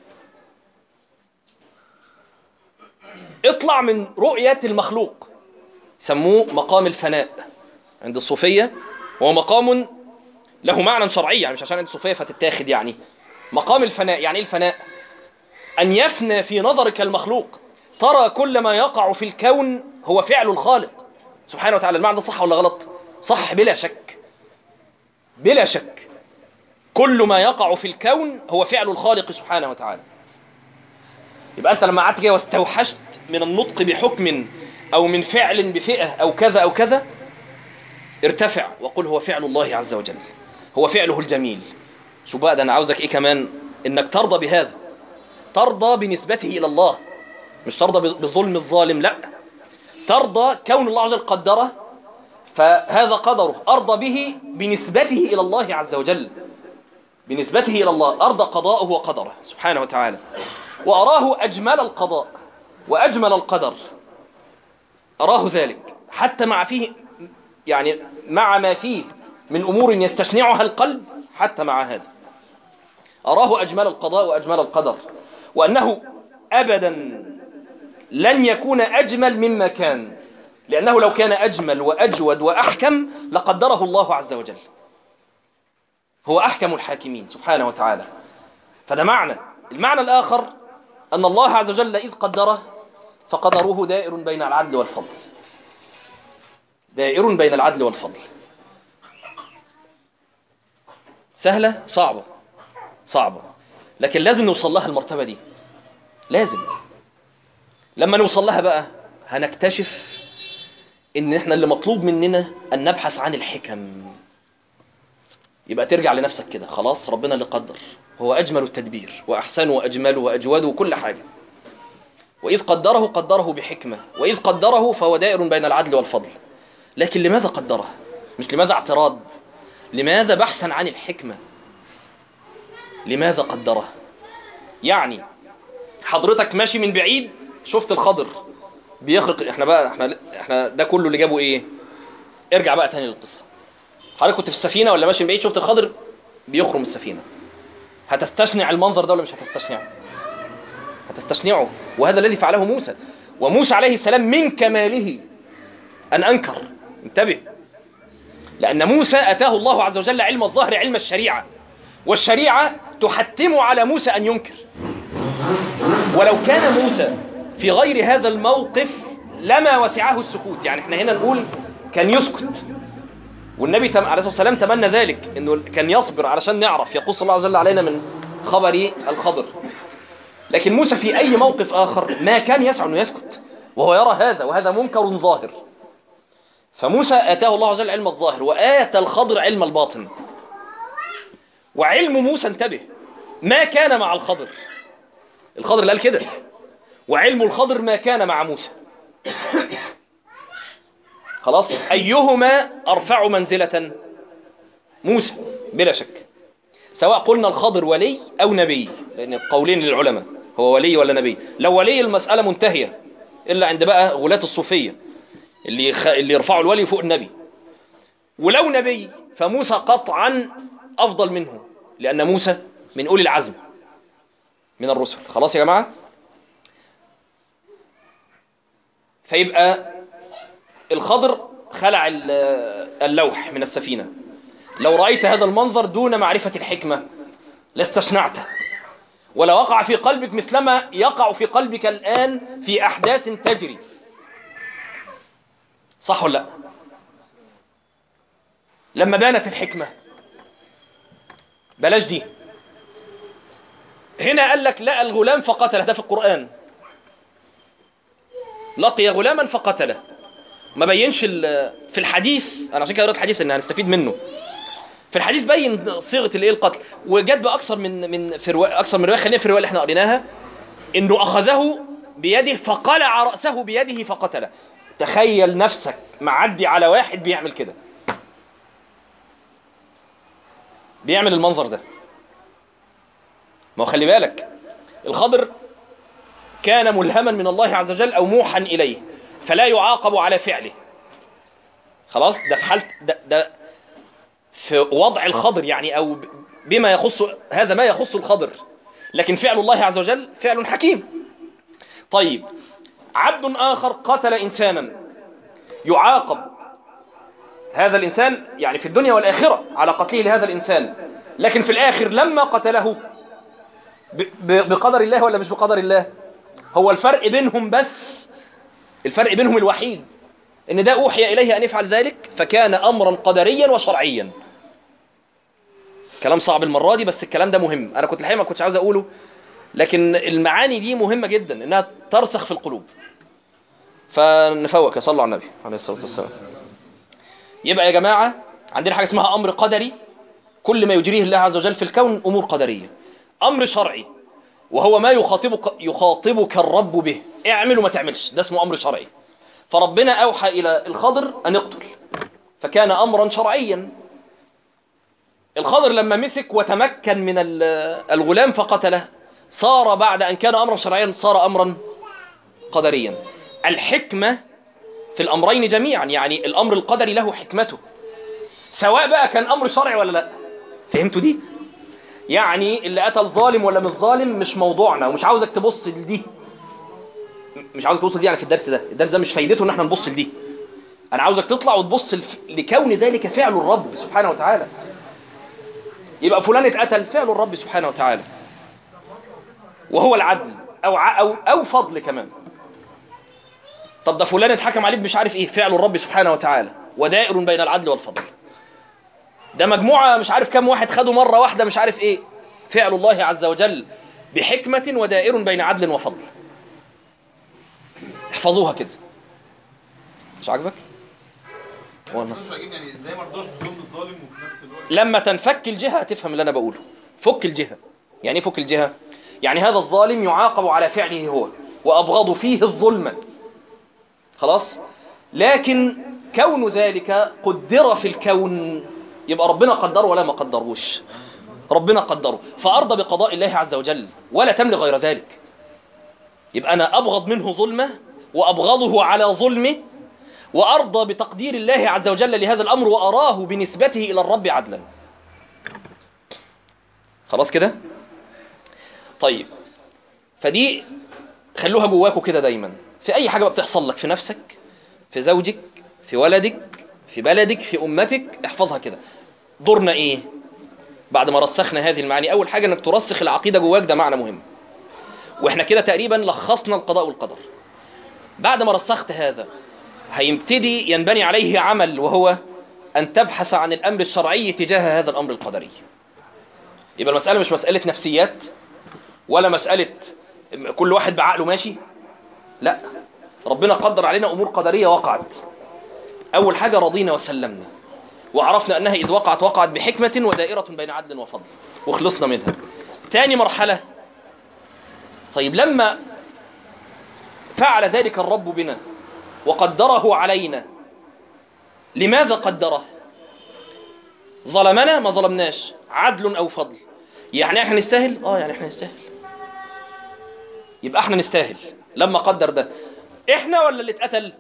اطلع من رؤية المخلوق. سموه مقام الفناء عند الصوفية، وهو مقام له معنى شرعي، يعني مش عشان عند الصوفية فتتاخد. يعني مقام الفناء يعني ايه الفناء؟ أن يفنى في نظرك المخلوق، ترى كل ما يقع في الكون هو فعل الخالق سبحانه وتعالى. المعنى ده صح ولا غلط؟ صح بلا شك، بلا شك. كل ما يقع في الكون هو فعل الخالق سبحانه وتعالى. يبقى أنت لما قعدت كده واستوحشت من النطق بحكم أو من فعل بفئة أو كذا أو كذا، ارتفع وقل هو فعل الله عز وجل، هو فعله الجميل. شو بقى ده؟ أنا عاوزك إيه كمان؟ إنك ترضى بهذا، ترضى بنسبته إلى الله، مش ترضى بظلم الظالم، لا، ترضى كون الله عز وجل قدره فهذا قدره، أرضى به بنسبته إلى الله عز وجل، بنسبته إلى الله، أرضى قضاءه وقدره سبحانه وتعالى. وأراه أجمل القضاء وأجمل القدر، أراه ذلك حتى مع فيه، يعني مع ما فيه من أمور يستشنعها القلب، حتى مع هذا أراه أجمل القضاء وأجمل القدر، وأنه أبدا لن يكون أجمل مما كان، لأنه لو كان أجمل وأجود وأحكم لقدره الله عز وجل. هو أحكم الحاكمين سبحانه وتعالى. فده معنى. المعنى الآخر أن الله عز وجل إذ قدره فقدره دائر بين العدل والفضل، دائر بين العدل والفضل. سهلة؟ صعبة، صعبة، لكن لازم نوصل لها المرتبة دي، لازم. لما نوصل لها بقى هنكتشف إن إحنا اللي مطلوب مننا أن نبحث عن الحكم. يبقى ترجع لنفسك كده، خلاص ربنا اللي قدر، هو أجمل التدبير وأحسن وأجمل وأجود وكل حاجة. وإذ قدره بحكمة، وإذ قدره فهو دائر بين العدل والفضل. لكن لماذا قدره؟ مش لماذا اعتراض، لماذا بحثا عن الحكمة. لماذا قدره؟ يعني حضرتك ماشي من بعيد شفت الخضر بيخرق، احنا ده كله اللي جابه ايه؟ ارجع بقى تاني للقصة. حضرتك كنت في السفينة ولا ماشي من بعيد شفت الخضر بيخرم السفينة، هتستشنع المنظر ده ولا مش هتستشنعه؟ هتستشنعه. وهذا الذي فعله موسى. وموسى عليه السلام من كماله أن أنكر. انتبه، لأن موسى أتاه الله عز وجل علم الظاهر، علم الشريعة، والشريعة تحتم على موسى أن ينكر. ولو كان موسى في غير هذا الموقف لما وسعه السكوت. يعني احنا هنا نقول كان يسكت، والنبي عليه الصلاة والسلام تمنى ذلك، انه كان يصبر علشان نعرف يقص الله عز وجل علينا من خبر الخضر. لكن موسى في أي موقف آخر ما كان يسعى أنه يسكت، وهو يرى هذا، وهذا منكر ظاهر. فموسى آتاه الله عز وجل علم الظاهر، وآتى الخضر علم الباطن. وعلم موسى، انتبه، ما كان مع الخضر اللي قال كده، وعلم الخضر ما كان مع موسى. خلاص، أيهما أرفع منزلة؟ موسى بلا شك، سواء قلنا الخضر ولي أو نبي، لأن قولين للعلماء، هو ولي ولا نبي. لو ولي المسألة منتهية، إلا عند بقى غلاة الصوفية اللي يرفعوا الولي فوق النبي. ولو نبي فموسى قطعا أفضل منه، لأن موسى من أولي العزم من الرسل. خلاص يا جماعة، فيبقى الخضر خلع اللوح من السفينة. لو رأيت هذا المنظر دون معرفة الحكمة لاستشنعته، ولا وقع في قلبك مثلما يقع في قلبك الآن في أحداث تجري. صح ولا لا؟ لما بانت الحكمة، بلاش دي. هنا قال لك لقى الغلام فقتله، ده في القرآن، لقي غلاما فقتله. ما بينش في الحديث، انا عشان كده قرأت الحديث ان هنستفيد منه. في الحديث بين صيغه الايه القتل، وجد باكثر اكثر من روايه. خلينا في الروايه اللي احنا قريناها، انه اخذه بيده فقلع راسه بيده فقتله. تخيل نفسك معدي على واحد بيعمل كده، بيعمل المنظر ده. ما هو خلي بالك، الخضر كان ملهما من الله عز وجل او موحى اليه، فلا يعاقب على فعله. خلاص، ده في حالة ده في وضع الخضر يعني، او بما يخص هذا ما يخص الخضر. لكن فعل الله عز وجل فعل حكيم. طيب، عبد آخر قتل إنسانا، يعاقب هذا الإنسان يعني في الدنيا والآخرة على قتله لهذا الإنسان، لكن في الآخر لما قتله بقدر الله ولا مش بقدر الله؟ هو الفرق بينهم، بس الفرق بينهم الوحيد ان ده اوحي اليه ان يفعل ذلك، فكان امرا قدريا وشرعيا. كلام صعب المرة دي، بس الكلام ده مهم. انا كنت الحقيقة ما كنتش عاوز اقوله، لكن المعاني دي مهمة جدا انها ترسخ في القلوب. فنفوق، صلوا على النبي عليه الصلاة والسلام. يبقى يا جماعة عندنا حاجة اسمها امر قدري، كل ما يجريه الله عز وجل في الكون امور قدرية. امر شرعي، وهو ما يخاطبك الرب به، اعمل وما تعملش، ده اسمه امر شرعي. فربنا اوحى الى الخضر ان يقتل، فكان امرا شرعيا. الخضر لما مسك وتمكن من الغلام فقتله، صار بعد ان كان امرا شرعيا صار امرا قدريا. الحكمة في الامرين جميعا، يعني الامر القدري له حكمته، سواء بقى كان امر شرعي ولا لا. فهمتوا دي؟ يعني اللي قتل ظالم ولا مش ظالم مش موضوعنا، ومش عاوزك تبص لدي، مش عاوزك تبص لدي. يعني في الدرس ده مش فايدته ان احنا نبص لدي. انا عاوزك تطلع وتبص لكون ذلك فعل الرب سبحانه وتعالى. يبقى فلان اتقتل، فعل الرب سبحانه وتعالى، وهو العدل او فضل كمان. طب ده فلان اتحكم عليه مش عارف ايه، فعل الرب سبحانه وتعالى، ودائر بين العدل والفضل. ده مجموعة مش عارف كم واحد خدوا مرة واحدة مش عارف ايه، فعل الله عز وجل بحكمة ودائر بين عدل وفضل. احفظوها كده. مش عاجبك؟ هو النص يعني ازاي ما رضاش بظلم الظالم وفي نفس الوقت لما تنفك الجهة تفهم اللي انا بقوله. فك الجهة يعني ايه فك الجهة؟ يعني هذا الظالم يعاقب على فعله هو، وأبغض فيه الظلم. خلاص. لكن كون ذلك قدر في الكون، يبقى ربنا قدره ولا ما قدروش؟ ربنا قدره، فأرضى بقضاء الله عز وجل ولا تملي غير ذلك. يبقى أنا أبغض منه ظلمه وأبغضه على ظلمه، وأرضى بتقدير الله عز وجل لهذا الأمر، وأراه بنسبته إلى الرب عدلا. خلاص كده؟ طيب، فدي خلوها جواكوا كده دايما، في أي حاجة بتحصل لك، في نفسك، في زوجك، في ولدك، في بلدك، في أمتك، احفظها كده. دورنا إيه؟ بعد ما رسخنا هذه المعاني، أول حاجة أنك ترسخ العقيدة جواك، ده معنى مهم. وإحنا كده تقريبا لخصنا القضاء والقدر. بعد ما رسخت هذا، هيبتدي ينبني عليه عمل، وهو أن تبحث عن الأمر الشرعي تجاه هذا الأمر القدري. يبقى المسألة مش مسألة نفسيات، ولا مسألة كل واحد بعقله ماشي. لا، ربنا قدر علينا أمور قدرية وقعت. أول حاجة رضينا وسلمنا، وعرفنا أنها إذ وقعت بحكمة ودائرة بين عدل وفضل، وخلصنا منها. تاني مرحلة، طيب لما فعل ذلك الرب بنا وقدره علينا، لماذا قدره؟ ظلمنا؟ ما ظلمناش. عدل أو فضل؟ يعني احنا نستاهل؟ يعني احنا نستاهل. يبقى احنا نستاهل لما قدر ده. احنا ولا اللي اتقتل؟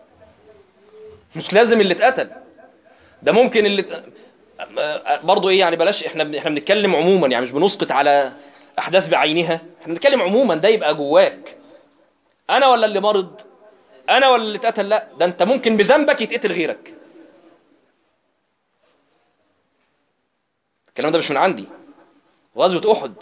مش لازم اللي اتقتل، ده ممكن اللي برضو ايه يعني، بلاش، احنا بنتكلم عموما، يعني مش بنسقط على احداث بعينها، احنا بنتكلم عموما. ده يبقى جواك، انا ولا اللي مرض؟ انا ولا اللي اتقتل؟ لا، ده انت ممكن بذنبك يتقتل غيرك. الكلام ده مش من عندي. غزوة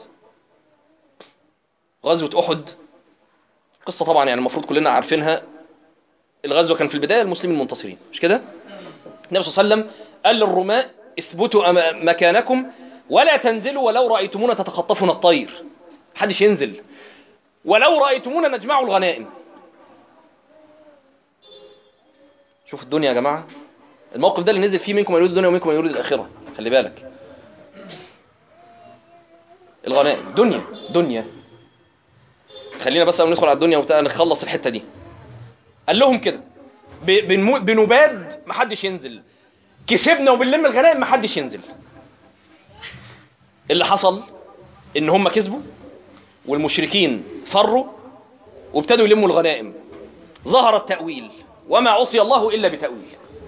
أحد قصة طبعا يعني المفروض كلنا عارفينها. الغزوة كان في البداية المسلمين منتصرين، مش كده؟ النبي صلى الله عليه وسلم قال للرماة: اثبتوا مكانكم ولا تنزلوا ولو رأيتمونا تتخطفنا الطير. محدش ينزل، ولو رأيتمونا نجمع الغنائم. شوف الدنيا يا جماعة، الموقف ده اللي نزل فيه: منكم من يريد الدنيا ومنكم من يريد الآخرة. خلي بالك، الغنائم دنيا. خلينا بس ندخل على الدنيا ونخلص الحتة دي. قال لهم كده بنباد محدش ينزل، كسبنا وبنلم الغنائم محدش ينزل. اللي حصل ان هم كسبوا والمشركين فروا وابتدوا يلموا الغنائم. ظهر التأويل: وما عصي الله إلا بتأويل.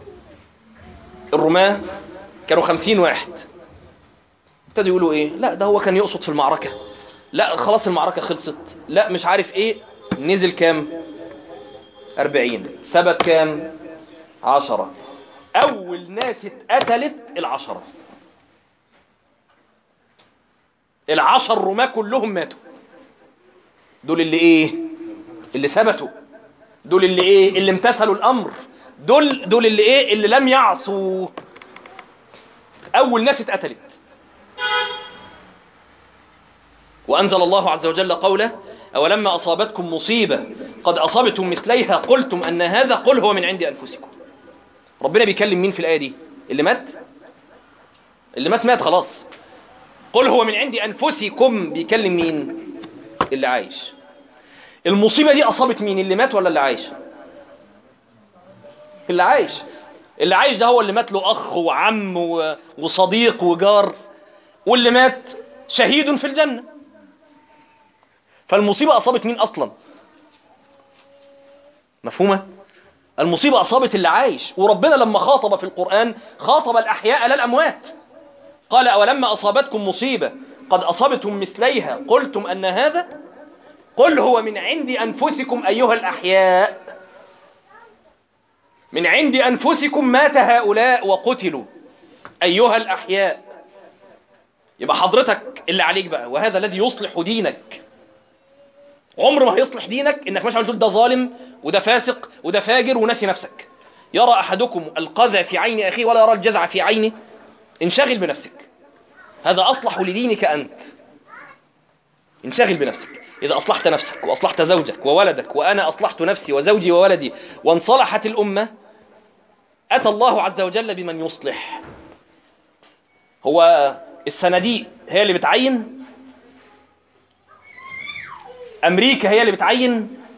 الرماة كانوا 50 واحد، ابتدوا يقولوا ايه؟ لا، ده هو كان يقصد في المعركة، لا خلاص المعركة خلصت، لا مش عارف ايه. نزل كام؟ 40. ثبت كام؟ 10. اول ناس اتقتلت 10. 10 رماة كلهم ماتوا. دول اللي ايه؟ اللي ثبتوا. دول اللي ايه؟ اللي امتثلوا الامر. دول اللي ايه؟ اللي لم يعصوا. اول ناس اتقتلت. وأنزل الله عز وجل قوله: أولما أصابتكم مصيبة قد أصابتم مثليها قلتم أن هذا قل هو من عند أنفسكم. ربنا بيكلم مين في الآية دي؟ اللي مات خلاص. قل هو من عند أنفسكم بيكلم مين؟ اللي عايش. المصيبة دي أصابت مين؟ اللي مات ولا اللي عايش؟ اللي عايش ده هو اللي مات له أخ وعم وصديق وجار، واللي مات شهيد في الجنة. فالمصيبة أصابت مين أصلا؟ مفهومة؟ المصيبة أصابت اللي عايش. وربنا لما خاطب في القرآن خاطب الأحياء لا الأموات. قال: أولما أصابتكم مصيبة قد أصابتم مثليها قلتم أن هذا قل هو من عند أنفسكم أيها الأحياء. من عند أنفسكم مات هؤلاء وقتلوا أيها الأحياء. يبقى حضرتك اللي عليك بقى، وهذا الذي يصلح دينك. عمر ما هيصلح دينك انك مش تقول ده ظالم وده فاسق وده فاجر وناسي نفسك. يرى احدكم القذى في عين اخيه ولا يرى الجزع في عينه. انشغل بنفسك، هذا اصلح لدينك انت. انشغل بنفسك. اذا اصلحت نفسك واصلحت زوجك وولدك، وانا اصلحت نفسي وزوجي وولدي، وانصلحت الامه، اتى الله عز وجل بمن يصلح. هو الصناديق هي اللي بتعين؟ أمريكا هي اللي بتعين؟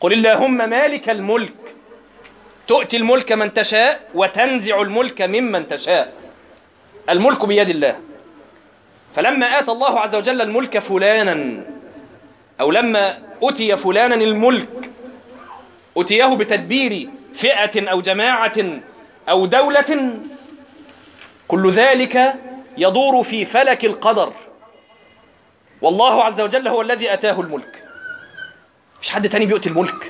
قل اللهم مالك الملك تؤتي الملك من تشاء وتنزع الملك ممن تشاء. الملك بيد الله. فلما آتى الله عز وجل الملك فلانا، أو لما أتي فلانا الملك أتيه بتدبير فئة أو جماعة أو دولة، كل ذلك يدور في فلك القدر، والله عز وجل هو الذي أتاه الملك، مش حد تاني بيؤتي الملك.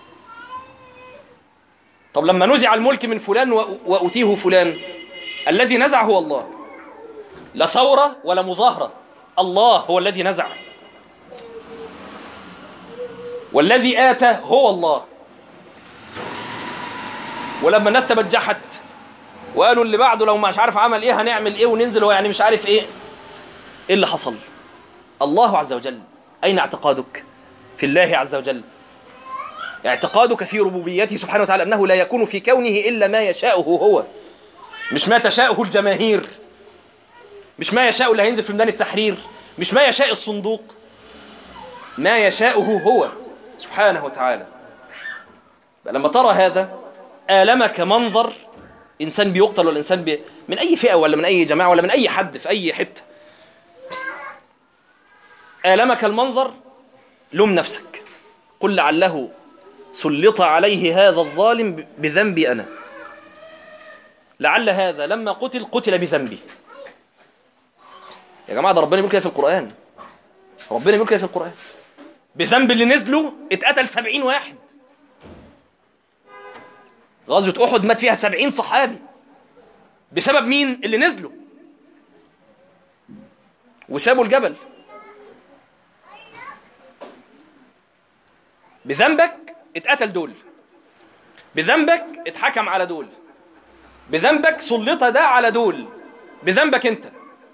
طب لما نزع الملك من فلان وأتيه فلان، الذي نزع هو الله، لا ثورة ولا مظاهرة، الله هو الذي نزع، والذي آتى هو الله. ولما الناس تبجحت وقالوا اللي بعده لو مش عارف عمل ايه هنعمل ايه وننزل ويعني مش عارف ايه اللي حصل؟ الله عز وجل. اين اعتقادك في الله عز وجل؟ اعتقادك في ربوبيته سبحانه وتعالى انه لا يكون في كونه الا ما يشاءه هو، مش ما تشاءه الجماهير، مش ما يشاء اللي هينزل في ميدان التحرير، مش ما يشاء الصندوق، ما يشاءه هو سبحانه وتعالى. لما ترى هذا آلمك منظر إنسان بيقتل، ولا إنسان من أي فئة ولا من أي جماعة ولا من أي حد في أي حتة، آلمك المنظر، لوم نفسك، قل لعله سلط عليه هذا الظالم بذنبي أنا، لعل هذا لما قتل بذنبي. يا جماعة ده ربنا يقول كده في القرآن، ربنا يقول كده في القرآن، بذنب اللي نزلوا اتقتل 70 واحد. غزوة أحد مات فيها 70 صحابي بسبب مين؟ اللي نزلوا وسابوا الجبل. بذنبك اتقتل دول، بذنبك اتحكم على دول، بذنبك سلط ده على دول، بذنبك انت.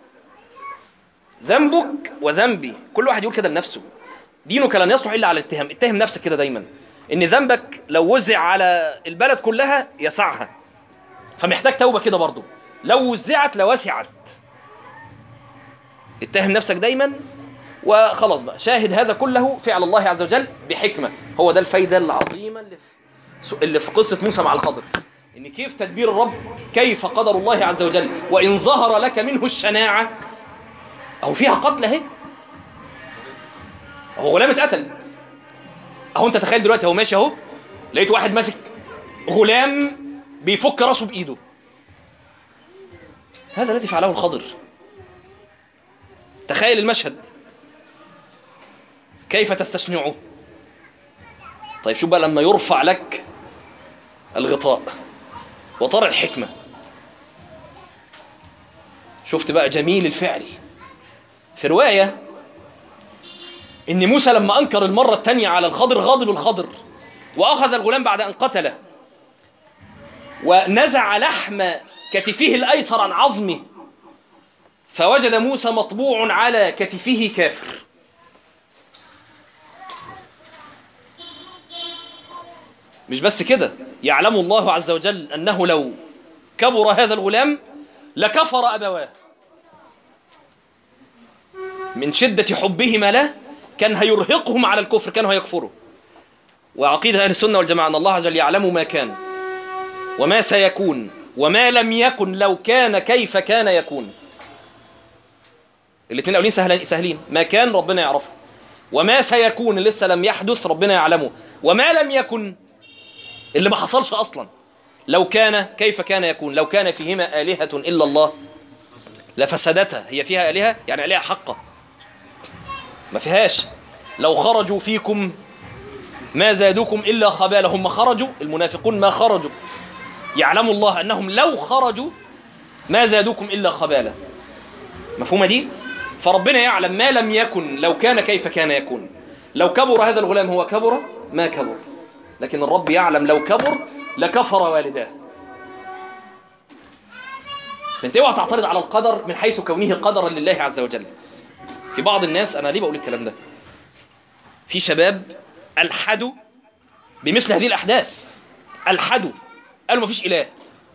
ذنبك وذنبي، كل واحد يقول كده لنفسه، دينك لن يصلح الا على الاتهام. اتهم نفسك كده دايما ان ذنبك لو وزع على البلد كلها يسعها، فمحتاج توبة كده برضو، لو وزعت لوسعت. اتهم نفسك دايما وخلاص بقى. شاهد هذا كله فعل الله عز وجل بحكمة. هو ده الفايدة العظيمة اللي في قصة موسى مع الخضر، ان كيف تدبير الرب، كيف قدر الله عز وجل، وان ظهر لك منه الشناعة اهو فيها قتل اهي، هو غلام اتقتل اهو. انت تخيل دلوقتي هو ماشي اهو، لقيت واحد ماسك غلام بيفك راسه بايده. هذا الذي فعله الخضر. تخيل المشهد، كيف تستشنعه؟ طيب شوف بقى لما يرفع لك الغطاء وترى الحكمة. شفت بقى جميل الفعل في رواية ان موسى لما انكر المرة الثانية على الخضر، غاضب الخضر واخذ الغلام بعد ان قتله ونزع لحم كتفه الايسر عن عظمه، فوجد موسى مطبوع على كتفه كافر. مش بس كده، يعلم الله عز وجل أنه لو كبر هذا الغلام لكفر أبواه من شدة حبهما له، كان هيرهقهم على الكفر، كانوا هيكفروا. وعقيدة أهل السنة والجماعة أن الله عز وجل يعلم ما كان وما سيكون وما لم يكن لو كان كيف كان يكون. الاثنين الأولين سهلين، ما كان ربنا يعرفه، وما سيكون لسه لم يحدث ربنا يعلمه، وما لم يكن اللي ما حصلش أصلا. لو كان كيف كان يكون، لو كان فيهما آلهة إلا الله لفسدتها. هي فيها آلهة يعني آلهة حقة ما فيهاش. لو خرجوا فيكم ما زادوكم إلا خبالا. هم خرجوا، المنافقون ما خرجوا، يعلم الله أنهم لو خرجوا ما زادوكم إلا خبالا. مفهومة دي؟ فربنا يعلم ما لم يكن لو كان كيف كان يكون. لو كبر هذا الغلام هو كبر ما كبر، لكن الرب يعلم لو كبر لكفر والداه. فانت اوعى تعترض على القدر من حيث كونه قدرا لله عز وجل. في بعض الناس، انا ليه بقول الكلام ده، في شباب الحدوا بمثل هذه الاحداث، الحدوا قالوا مفيش اله.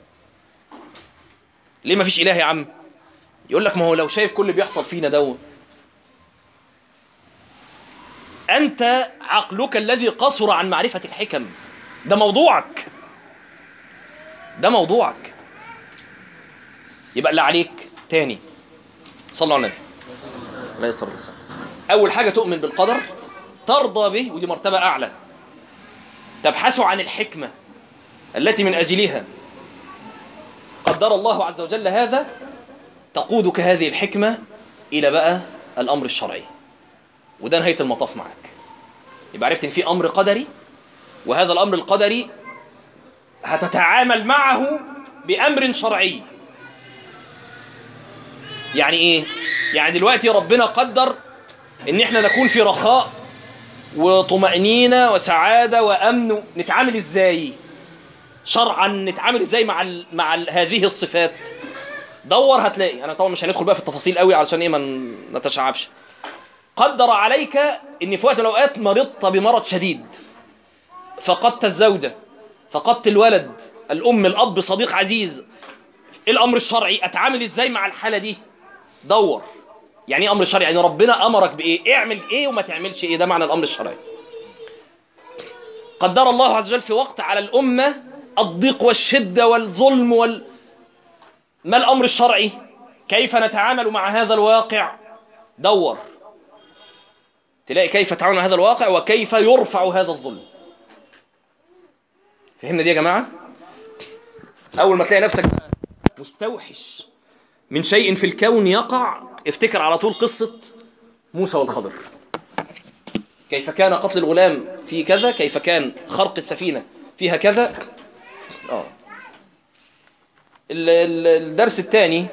ليه مفيش اله يا عم؟ يقول لك ما هو لو شايف كل اللي بيحصل فينا ده، أنت عقلك الذي قصر عن معرفة الحكم، ده موضوعك، ده موضوعك. يبقى اللي عليك تاني، صلوا على النبي عليه الصلاة والسلام. أول حاجة تؤمن بالقدر، ترضى به، ودي مرتبة أعلى. تبحث عن الحكمة التي من أجلها قدر الله عز وجل هذا، تقودك هذه الحكمة إلى بقى الأمر الشرعي، وده نهاية المطاف معك. يبقى عرفت إن في أمر قدري، وهذا الأمر القدري هتتعامل معه بأمر شرعي. يعني إيه؟ يعني دلوقتي ربنا قدر إن إحنا نكون في رخاء وطمأنينة وسعادة وأمن. نتعامل إزاي شرعا؟ نتعامل إزاي مع هذه الصفات؟ دور هتلاقي. أنا طبعا مش هندخل بقى في التفاصيل قوي علشان إيه ما نتشعبش. قدر عليك إن في وقت من الأوقات مرضت بمرض شديد، فقدت الزوجة، فقدت الولد، الأم، الأب، صديق عزيز. إيه الأمر الشرعي؟ أتعامل إزاي مع الحالة دي؟ دور. يعني إيه أمر شرعي؟ يعني ربنا أمرك بإيه؟ اعمل إيه وما تعملش إيه، ده معنى الأمر الشرعي. قدر الله عز وجل في وقت على الأمة الضيق والشدة والظلم ما الأمر الشرعي؟ كيف نتعامل مع هذا الواقع؟ دور تلاقي كيف نتعامل مع هذا الواقع وكيف يرفع هذا الظلم. فهمنا دي يا جماعة؟ أول ما تلاقي نفسك مستوحش من شيء في الكون يقع، افتكر على طول قصة موسى والخضر. كيف كان قتل الغلام في كذا، كيف كان خرق السفينة فيها كذا. الدرس الثاني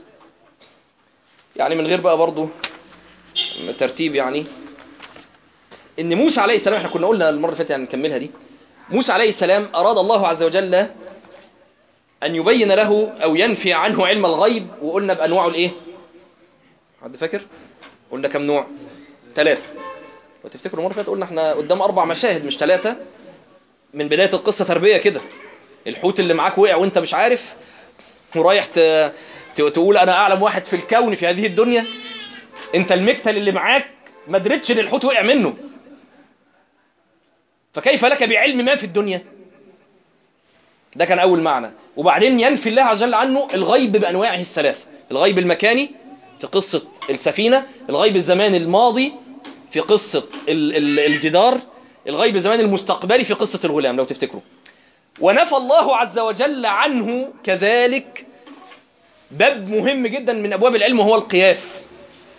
يعني من غير بقى برضو ترتيب، يعني ان موسى عليه السلام، احنا كنا قلنا المرة اللي فاتت يعني نكملها دي. موسى عليه السلام أراد الله عز وجل أن يبين له أو ينفي عنه علم الغيب، وقلنا بأنواعه الإيه؟ حد فاكر؟ قلنا كم نوع؟ 3. لو تفتكروا المرة اللي فاتت قلنا احنا قدام 4 مشاهد مش 3 من بداية القصة. تربية كده، الحوت اللي معاك وقع وانت مش عارف، ورايح تقول أنا أعلم واحد في الكون في هذه الدنيا. انت المكتل اللي معاك ما درتش ان الحوت وقع منه، فكيف لك بعلم ما في الدنيا؟ ده كان أول معنى. وبعدين ينفي الله عز وجل عنه الغيب بأنواعه الثلاث: الغيب المكاني في قصة السفينة، الغيب الزمان الماضي في قصة الجدار، الغيب الزمان المستقبلي في قصة الغلام لو تفتكروا. ونفى الله عز وجل عنه كذلك باب مهم جدا من أبواب العلم، وهو القياس.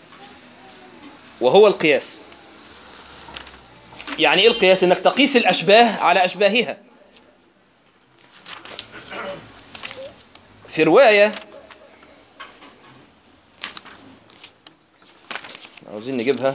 يعني إيه القياس؟ إنك تقيس الأشباه على أشباهها. في رواية عاوزين نجيبها،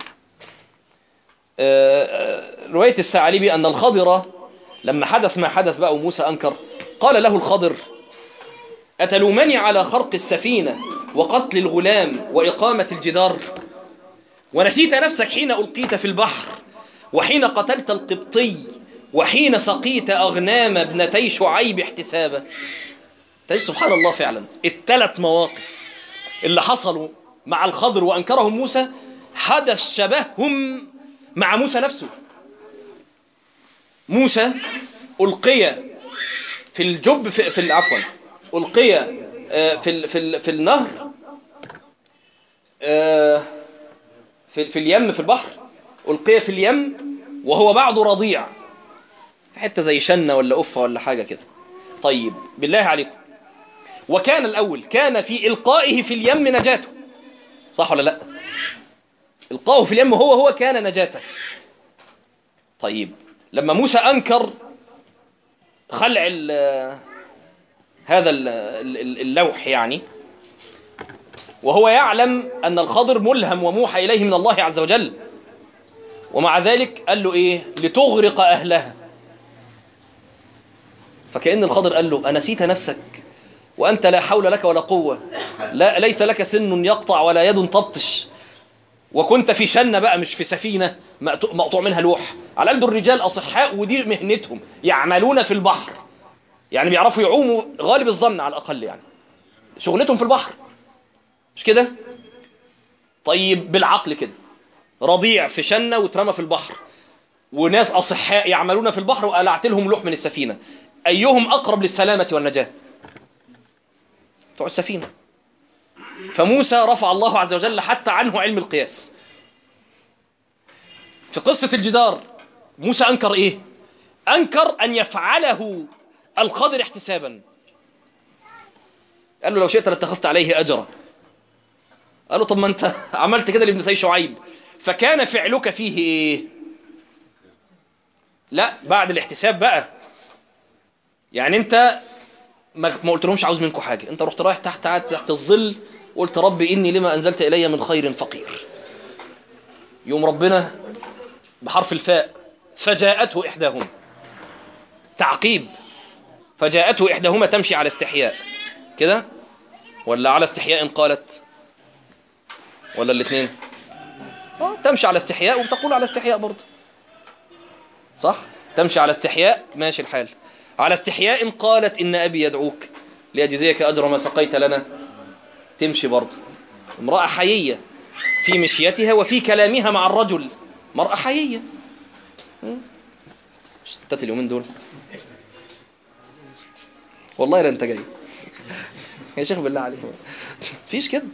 رواية الثعلبي أن الخضر لما حدث ما حدث بقى وموسى أنكر، قال له الخضر: أتلومني على خرق السفينة وقتل الغلام وإقامة الجدار، ونسيت نفسك حين ألقيت في البحر، وحين قتلت القبطي، وحين سقيت أغنام ابنتي شعيب احتسابا. سبحان الله، فعلا ال3 مواقف اللي حصلوا مع الخضر وأنكرهم موسى حدث شبههم مع موسى نفسه. موسى ألقي في الجب في عفوا ألقي في النهر، في اليم، في البحر، ألقي في اليم وهو بعده رضيع في حتة زي شنة ولا أفة ولا حاجة كده. طيب بالله عليكم، وكان الأول كان في إلقائه في اليم نجاته، صح ولا لا؟ إلقائه في اليم هو كان نجاته. طيب لما موسى أنكر خلع هذا اللوح، يعني وهو يعلم أن الخضر ملهم وموحى إليه من الله عز وجل، ومع ذلك قال له إيه؟ لتغرق أهلها. فكأن الخضر قال له: أنسيت نفسك وأنت لا حول لك ولا قوة، لا ليس لك سن يقطع ولا يد تبطش، وكنت في شنة بقى مش في سفينة مقطوع منها لوح. على قد الرجال أصحاء ودي مهنتهم، يعملون في البحر، يعني بيعرفوا يعوموا غالب الظن على الأقل، يعني شغلتهم في البحر، مش كده؟ طيب بالعقل كده رضيع في شنة واترمى في البحر، وناس أصحاء يعملون في البحر وقلعت لهم لوح من السفينة، أيهم أقرب للسلامة والنجاة؟ بتوع السفينة. فموسى رفع الله عز وجل حتى عنه علم القياس. في قصة الجدار موسى أنكر إيه؟ أنكر أن يفعله الخضر احتسابا. قال له لو شئت لاتخذت عليه أجرا. قال له طب ما أنت عملت كده لابن شعيب، فكان فعلك فيه إيه؟ لا بعد الاحتساب بقى، يعني أنت ما قلت لهمش عاوز منكم حاجة، أنت رحت رايح تحت الظل قلت ربي إني لما أنزلت إلي من خير فقير. يوم ربنا بحرف الفاء فجاءته إحداهما، تعقيب، فجاءته إحداهما تمشي على استحياء كده ولا على استحياء قالت ولا الاثنين؟ تمشي على استحياء وبتقول على استحياء برضه، صح؟ تمشي على استحياء ماشي الحال. على استحياء قالت إن أبي يدعوك ليجزيك أجر ما سقيت لنا، تمشي برضه. امرأة حيية في مشيتها وفي كلامها مع الرجل، مرأة حيية. ستات اليومين دول والله لا انت جاي يا شيخ بالله عليك، فيش كده.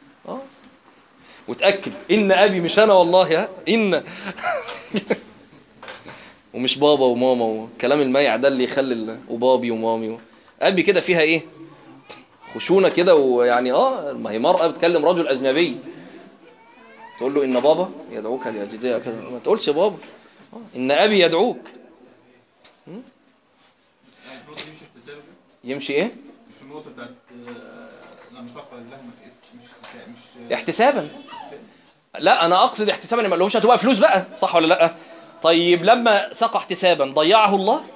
وتأكد إن أبي مش أنا والله، إن ومش بابا وماما وكلام المايع ده اللي يخلي وبابي ومامي أبي كده فيها إيه؟ خشونة كده، ويعني ما هي مرأة بتكلم رجل أجنبي تقول له إن بابا يدعوك لأجزاء كذا، ما تقولش بابا، إن أبي يدعوك. يمشي إيه؟ مش النقطة بتاعت لما تقرأ الله مش احتسابا. لا أنا أقصد احتسابا، ما لهمش هتبقى فلوس بقى، صح ولا لا؟ طيب لما سقى احتسابا ضيعه الله؟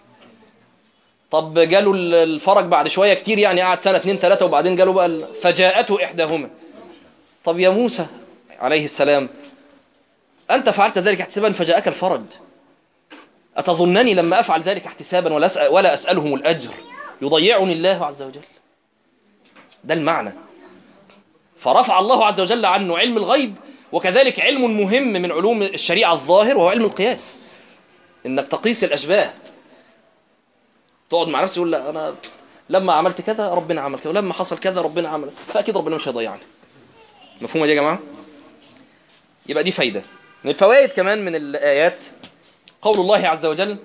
طب جاله الفرج بعد شوية كتير، يعني قعد سنة 2 3 وبعدين جاله بقى فجاءته إحداهما. طب يا موسى عليه السلام أنت فعلت ذلك احتسابا فجاءك الفرج، أتظنني لما أفعل ذلك احتسابا ولا أسألهم الأجر يضيعني الله عز وجل؟ ده المعنى. فرفع الله عز وجل عنه علم الغيب، وكذلك علم مهم من علوم الشريعة الظاهر وهو علم القياس، إنك تقيس الأشباه. تقعد مع نفسك يقول لا أنا لما عملت كذا ربنا عمل كذا، ولما حصل كذا ربنا عمل، فأكيد ربنا مش هيضيعني. مفهومة دي يا جماعة؟ يبقى دي فايدة. من الفوائد كمان من الآيات قول الله عز وجل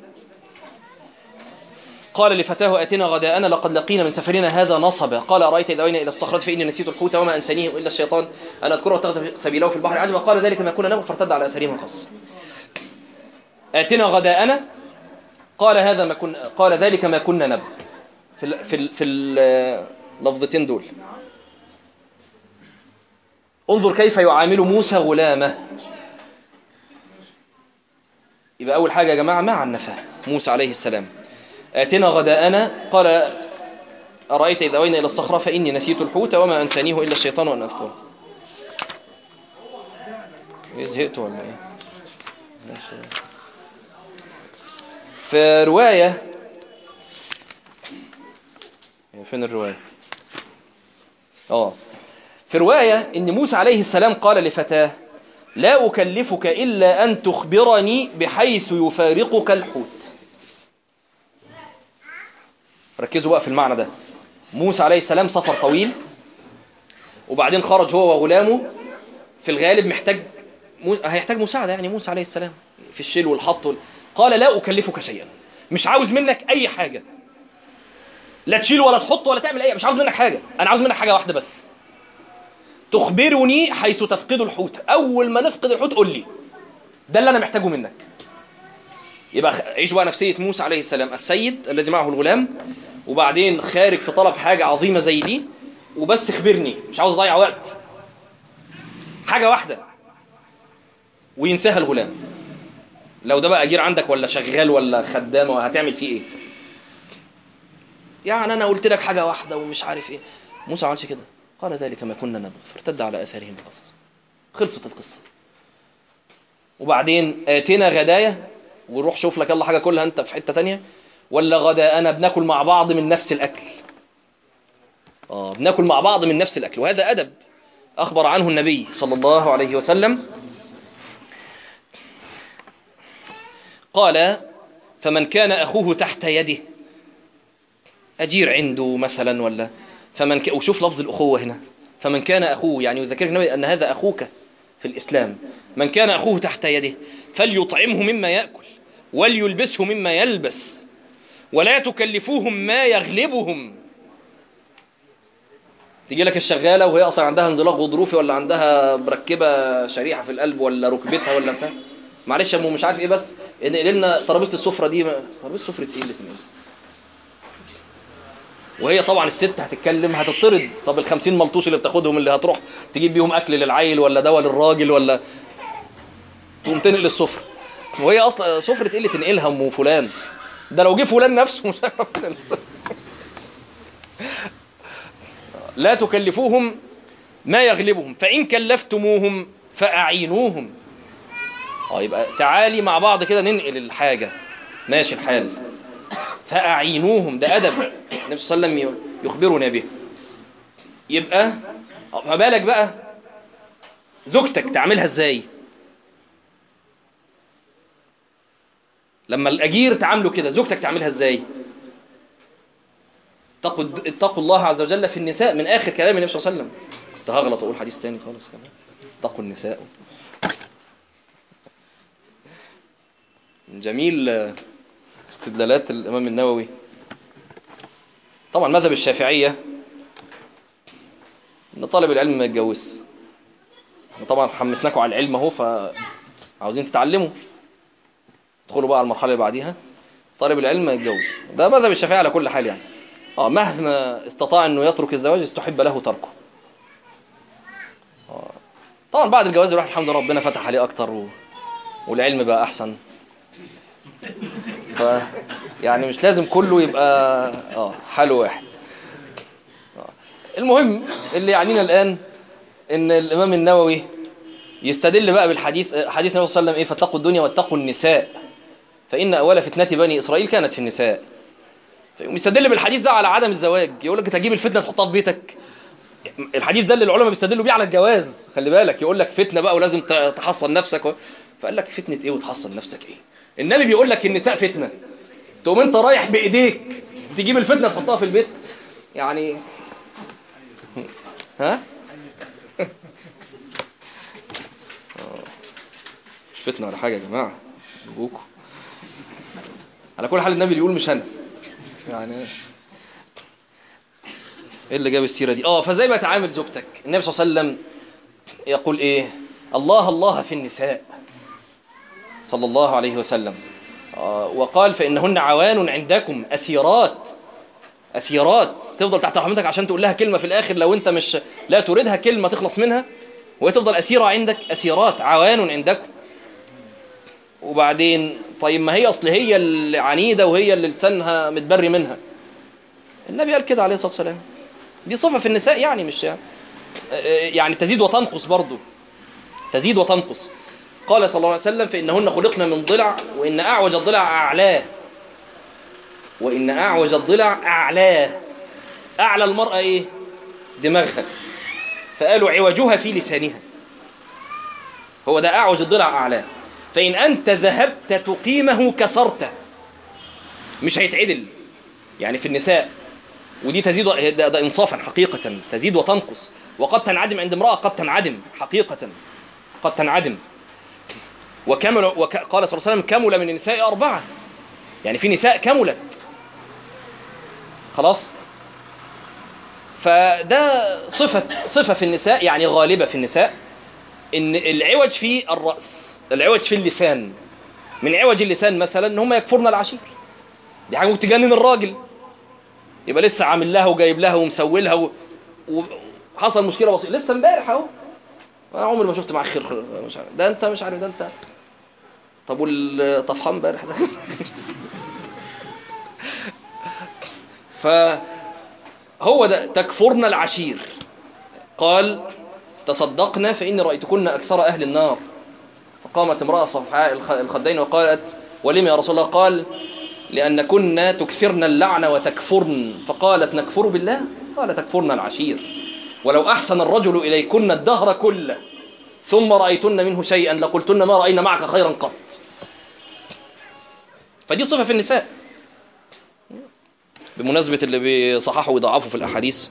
قال لفتاه آتنا غداءنا لقد لقينا من سفرنا هذا نصبا قال أرأيت إذا أوينا إلى الصخرة فإني نسيت الحوت وما أنسانيه إلا الشيطان أن أذكره واتخذ سبيله في البحر عجبا قال ذلك ما كنا نبغي فارتد على أثرهم قص. آتنا غداءنا قال هذا ما كنا، قال ذلك ما كنا نبغي في اللفظتين دول. انظر كيف يعامل موسى غلامه. يبقى أول حاجة يا جماعة مع النفاة موسى عليه السلام. آتنا غداءنا قال أرأيت إذا أوينا إلى الصخرة فإني نسيت الحوت وما أنسانيه إلا الشيطان وأن أذكره. زهقت ولا إيه؟ في رواية، فين الرواية؟ في رواية إن موسى عليه السلام قال لفتاه لا أكلفك إلا أن تخبرني بحيث يفارقك الحوت. ركزوا بقى في المعنى ده. موسى عليه السلام سفر طويل، وبعدين خرج هو وغلامه، في الغالب هيحتاج مساعدة يعني موسى عليه السلام في الشيل والحط قال لا أكلفك شيئا، مش عاوز منك أي حاجة، لا تشيل ولا تحط ولا تعمل أي، مش عاوز منك حاجة، أنا عاوز منك حاجة واحدة بس، تخبرني حيث تفقد الحوت، أول ما نفقد الحوت قل لي، ده اللي أنا محتاجه منك. يبقى عيش بقى نفسية موسى عليه السلام السيد الذي معه الغلام، وبعدين خارج في طلب حاجة عظيمة زي دي، وبس خبرني، مش عاوز أضيع وقت، حاجة واحدة وينساها الغلام. لو ده بقى أجير عندك ولا شغال ولا خدام وهتعمل فيه إيه؟ يعني أنا قلت لك حاجة واحدة ومش عارف إيه. موسى عملش كده، قال ذلك ما كنا نبغي فارتد على آثارهم القصص. خلصت القصة. وبعدين آتنا غدايا، وروح شوف لك يلا حاجة كلها أنت في حتة تانية، ولا غداءنا بناكل مع بعض من نفس الأكل. بناكل مع بعض من نفس الأكل، وهذا أدب أخبر عنه النبي صلى الله عليه وسلم قال فمن كان أخوه تحت يده، أجير عنده مثلا، ولا وشوف لفظ الأخوة هنا، فمن كان أخوه، يعني يذكر النبي أن هذا أخوك في الإسلام، من كان أخوه تحت يده فليطعمه مما يأكل وليلبسه مما يلبس ولا تكلفوهم ما يغلبهم. تيجي لك الشغالة وهي أصلا عندها انزلاق غضروفي، ولا عندها مركبة شريحة في القلب، ولا ركبتها، ولا بتاع، معلش يا أمو مش عارف إيه، بس نقل لنا ترابيزة السفرة دي. ترابيزة سفرة إيه اللي تنقل؟ وهي طبعا الست هتتكلم هتطرد. طب ال50 ملطوش اللي بتاخدهم اللي هتروح تجيب بيهم أكل للعيل ولا دواء للراجل، ولا تقوم تنقل السفرة، وهي أصلا سفرة إيه اللي تنقلها أم فلان؟ ده لو جه فلان نفسه مش هيعرف ينقل. لا تكلفوهم ما يغلبهم فإن كلفتموهم فأعينوهم. يبقى تعالي مع بعض كده ننقل الحاجة، ماشي الحال، فأعينوهم، ده أدب النبي صلى الله عليه وسلم يخبرنا به. يبقى فبالك بقى زوجتك تعملها ازاي؟ لما الأجير تعامله كده، زوجتك تعملها ازاي؟ اتقوا الله عز وجل في النساء، من آخر كلام النبي صلى الله عليه وسلم. كنت هغلط أقول حديث تاني خالص كمان، اتقوا النساء. جميل استدلالات الإمام النووي. طبعا مذهب الشافعية ان طالب العلم ما يتجوز. طبعا حمسناكم على العلم اهو، فعاوزين تتعلموا، ادخلوا بقى على المرحله اللي بعديها. طالب العلم ما يتجوز، ده مذهب الشافعية على كل حال يعني. مهما استطاع انه يترك الزواج استحب له تركه. طبعا بعد الجواز الواحد الحمد لله ربنا فتح عليه اكتر والعلم بقى احسن، يعني مش لازم كله يبقى حاله واحد. المهم اللي يعنينا الآن ان الإمام النووي يستدل بقى بالحديث، حديث النبي صلى الله عليه وسلم ايه؟ فاتقوا الدنيا واتقوا النساء فإن أول فتنة بني إسرائيل كانت في النساء. يستدل بالحديث ده على عدم الزواج، يقول لك تجيب الفتنة تحطها في بيتك. الحديث ده اللي العلماء بيستدلوا بيه على الجواز، خلي بالك، يقول لك فتنة بقى ولازم تحصن نفسك فقال لك فتنة ايه وتحصن نفسك ايه؟ النبي بيقول لك النساء فتنة، تقوم انت رايح بايديك تجيب الفتنة تحطها في البيت يعني؟ ها؟ مش فتنة ولا حاجة يا جماعة، ابوكم. على كل حال النبي بيقول مش انا يعني. ايه اللي جاب السيرة دي؟ فزي ما تعامل زوجتك، النبي صلى الله عليه وسلم يقول ايه؟ الله الله في النساء صلى الله عليه وسلم. وقال فإنهن عوان عندكم أسيرات. أسيرات تفضل تحت رحمتك عشان تقول لها كلمة في الآخر لو أنت مش لا تريدها كلمة تخلص منها، وهي تفضل أسيرة عندك. أسيرات عوان عندكم. وبعدين طيب ما هي أصل هي العنيدة وهي اللي لسانها متبري منها. النبي قال كده عليه الصلاة والسلام. دي صفة في النساء يعني، مش يعني تزيد وتنقص برضو، تزيد وتنقص. قال صلى الله عليه وسلم فإنهن خلقنا من ضلع وإن أعوج الضلع أعلاه، وإن أعوج الضلع أعلاه. أعلى المرأة إيه؟ دماغها، فقالوا عوجها في لسانها، هو ده أعوج الضلع أعلاه. فإن أنت ذهبت تقيمه كسرته، مش هيتعدل يعني في النساء. ودي تزيد، ده إنصافا حقيقة، تزيد وتنقص. وقد تنعدم عند امرأة، قد تنعدم حقيقة، قد تنعدم. وكمل قال صلى الله عليه وسلم كمل من النساء 4، يعني في نساء كملت خلاص. فده صفة في النساء يعني غالبة في النساء، ان العوج في الرأس، العوج في اللسان. من عوج اللسان مثلا ان هم يكفرن العشير، دي حاجة ممكن تجنن الراجل، يبقى لسه عامل لها وجايب لها ومسوي لها وحصل مشكلة بسيطة لسه امبارح اهو، انا عمري ما شفت معاك خير، مش عارف ده انت، مش عارف ده انت. طب والطفحان امبارح ده فهو ده تكفرن العشير. قال تصدقنا فإني رأيتكن أكثر أهل النار. فقامت امرأة صفحاء الخدين وقالت ولم يا رسول الله؟ قال لأن كنا تكثرن اللعنة وتكفرن. فقالت نكفر بالله؟ قال تكفرن العشير. ولو أحسن الرجل إليكن الدهر كله ثم رأيتن منه شيئا لقلتن ما رأينا معك خيرا قط. فدي صفة في النساء. بمناسبة اللي بيصححوا ويضعفوا في الأحاديث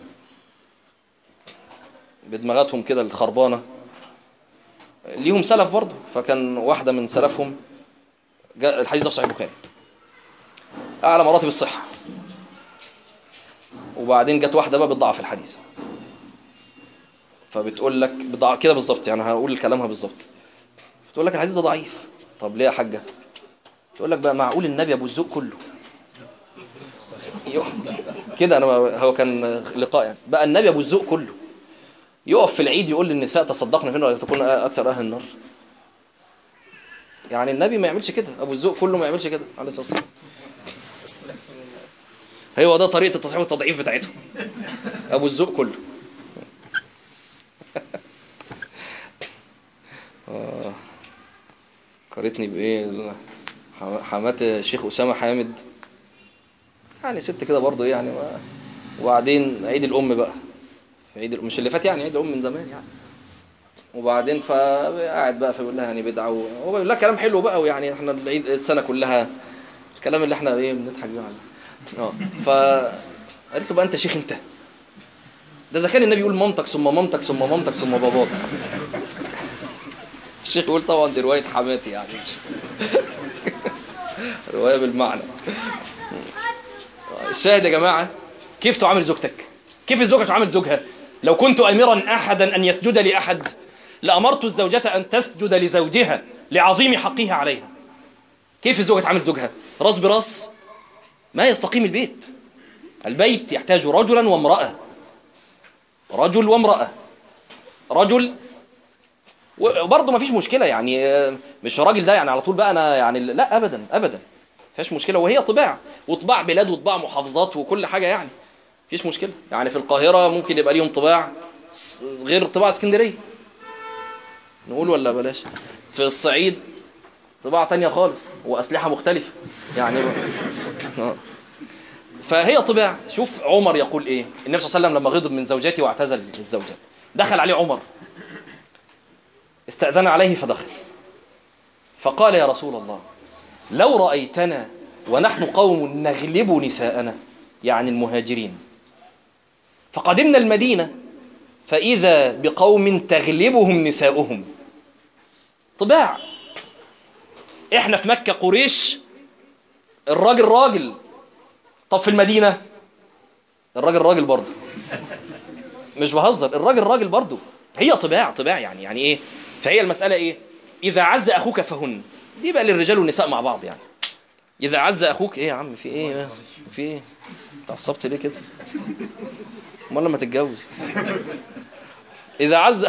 بدماغاتهم كده الخربانة، ليهم سلف برضه. فكان واحدة من سلفهم جاء الحديث ده في صحيح البخاري، أعلى مراتب الصحة، وبعدين جت واحدة بقى بتضعف الحديث، فبتقول لك كده بالظبط، يعني هقول كلامها بالظبط، بتقول لك الحديث ده ضعيف. طب ليه يا حاجة؟ تقول لك بقى معقول النبي ابو الذوق كله كده. انا هو كان لقاء يعني، بقى النبي ابو الذوق كله يقف في العيد يقول للنساء تصدقنا فين ولا تكون اكثر اهل النار؟ يعني النبي ما يعملش كده، ابو الذوق كله ما يعملش كده عليه الصلاه والسلام. هو ده طريقه التصحيح والتضعيف بتاعتهم، ابو الذوق كله. قريتني بايه حمات الشيخ اسامه حامد، يعني ست كده برضه ايه يعني. وبعدين عيد الام بقى، عيد الام مش اللي فات يعني، عيد الام من زمان يعني. وبعدين فقاعد بقى فبيقول لها يعني بدعه، هو بيقول لها كلام حلو بقى، ويعني احنا العيد السنه كلها الكلام اللي احنا ايه بنضحك بيه عليه. فقالت له بقى انت شيخ انت، ده اذا كان النبي يقول مامتك ثم مامتك ثم مامتك ثم باباك. الشيخ يقول طبعا دي روايه حماتي يعني روايه بالمعنى. الشاهد يا جماعه، كيف تعامل زوجتك؟ كيف الزوجة تعامل زوجها؟ لو كنت أمرا أحدا أن يسجد لأحد لأمرت الزوجة أن تسجد لزوجها لعظيم حقها عليها. كيف الزوجة تعامل زوجها؟ راس براس ما يستقيم البيت. البيت يحتاج رجلا وامرأة، رجل وامرأة، رجل وبرضه ما فيش مشكلة يعني، مش راجل ده يعني على طول بقى أنا يعني، لا أبدا أبدا فيش مشكلة. وهي طباع، وطباع بلاد وطباع محافظات وكل حاجة يعني، مفيش مشكلة. يعني في القاهرة ممكن يبقى ليهم طباع غير طباع اسكندرية، نقول ولا بلاش. في الصعيد طباع تانية خالص وأسلحة مختلفة يعني. فهي طباع. شوف عمر يقول ايه، النبي صلى الله عليه وسلم لما غضب من زوجته واعتزل الزوجة، دخل عليه عمر، استأذن عليه فدخل، فقال يا رسول الله لو رأيتنا ونحن قوم نغلب نساءنا، يعني المهاجرين، فقدمنا المدينة فإذا بقوم تغلبهم نساؤهم. طباع. احنا في مكة قريش الراجل راجل، طب في المدينة الراجل راجل برضه، مش بهزر، الراجل راجل برضه. هي طباع يعني ايه. فهي المسألة ايه، إذا عز أخوك فهن، دي بقى للرجال والنساء مع بعض يعني. إذا عز أخوك ايه يا عم، في ايه في ايه تعصبت ليه كده؟ امال لما تتجوز إذا عز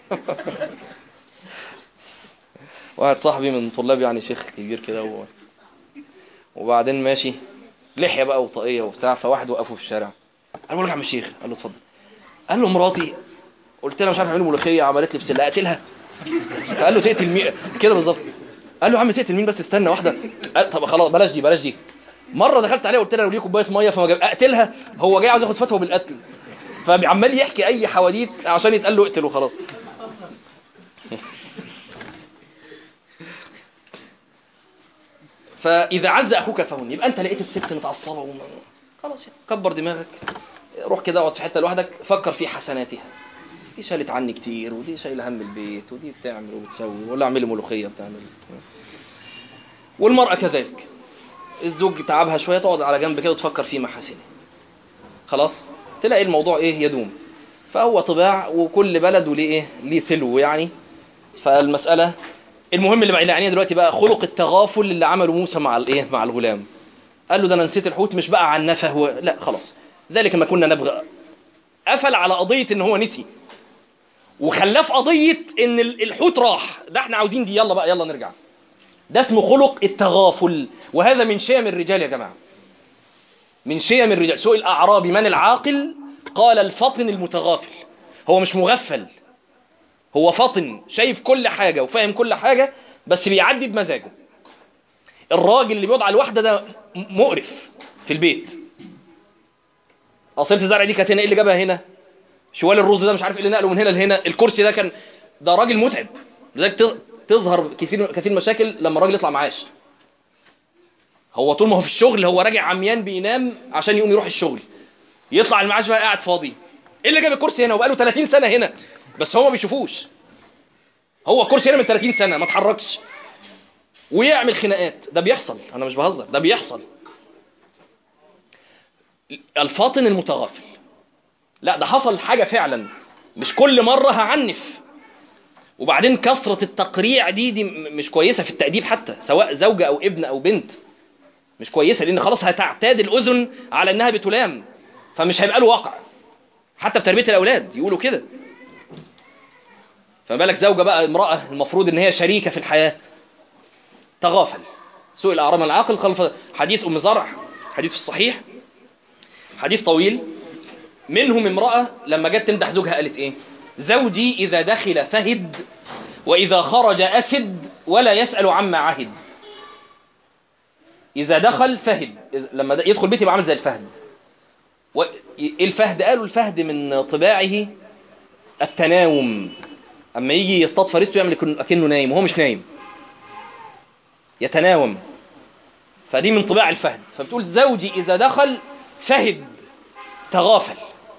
واحد صاحبي من طلاب يعني شيخ كبير كده وبعدين ماشي لحية بقى وطاقية وبتاع، فواحد وقفه في الشارع قال له لك يا عم الشيخ، قال له اتفضل. قال له مراتي قلت لها مش عارف اعمل ملوخية، عملت لي بسله اقتلها. قال له تقتل مين كده بالظبط؟ قال له يا عم تقتل مين بس استنى واحدة. قال طب خلاص بلاش دي. مرة دخلت عليه قلت لها لو ليه كوباية مية فما جاب اقتلها، هو جاي عاوز ياخد فتوى بالقتل، فعمال يحكي اي حواديت عشان يتقال له اقتله خلاص. فإذا عز أخوك فهن، يبقى أنت لقيت الست متعصبة خلاص كبر دماغك، روح كده اقعد في حتة لوحدك، فكر في حسناتها. دي شالت عني كتير، ودي شايله هم البيت، ودي بتعمل وبتسوي، ولا اعملي ملوخية بتعمل. والمرأة كذلك، الزوج تعبها شوية تقعد على جنب كده وتفكر في محاسنه، خلاص تلاقي الموضوع ايه يدوم. فهو طباع، وكل بلد وليه ايه ليه سلو يعني. فالمسألة المهم اللي بقى يعني دلوقتي بقى خلق التغافل اللي عمله موسى مع الايه مع الغلام. قال له ده انا نسيت الحوت، مش بقى عنفه لا خلاص، ذلك ما كنا نبغى. قفل على قضية ان هو نسي، وخلاه في قضية ان الحوت راح، ده احنا عاوزين دي، يلا بقى يلا نرجع. ده اسمه خلق التغافل، وهذا من شيم الرجال يا جماعة، من شيم الرجال. سئل الأعرابي من العاقل؟ قال الفطن المتغافل. هو مش مغفل، هو فطن، شايف كل حاجة وفاهم كل حاجة، بس بيعدي بمزاجه. الراجل اللي بيقعد على الواحدة ده مقرف في البيت. أصيلة الزرع دي كانت هنا، ايه اللي جابها هنا؟ شوال الرز ده مش عارف ايه اللي نقله من هنا لهنا، الكرسي ده كان، ده راجل متعب. لذلك تظهر كثير مشاكل لما الراجل يطلع معاش. هو طول ما هو في الشغل هو راجع عميان بينام عشان يقوم يروح الشغل، يطلع المعاش بقى قاعد فاضي. ايه اللي جاب الكرسي هنا وبقاله 30 سنه هنا بس هو ما بيشوفوش؟ هو الكرسي هنا من 30 سنه ما اتحركش، ويعمل خناقات. ده بيحصل، انا مش بهزر، ده بيحصل. الفاطن المتغافل، لا ده حصل حاجه فعلا، مش كل مره هعنف. وبعدين كثره التقريع دي مش كويسه في التأديب، حتى سواء زوجه او ابن او بنت مش كويسه، لان خلاص هتعتاد الاذن على انها بتلام، فمش هيبقى له وقع. حتى في تربيه الاولاد يقولوا كده. فما بالك زوجه بقى، امراه المفروض ان هي شريكه في الحياه، تغافل. سئل اعرض عن العاقل قال حديث ام زرع، حديث في الصحيح، حديث طويل. منهم امراه لما جت تمدح زوجها قالت ايه؟ زوجي اذا دخل فهد واذا خرج اسد ولا يسال عما عهد. اذا دخل فهد، لما يدخل بيتي يبقى عامل زي الفهد. الفهد قالوا الفهد من طباعه التناوم، اما يجي يصطاد فريسته يعمل اكنه نايم وهو مش نايم، يتناوم. فدي من طباع الفهد. فبتقول زوجي اذا دخل فهد، تغافل.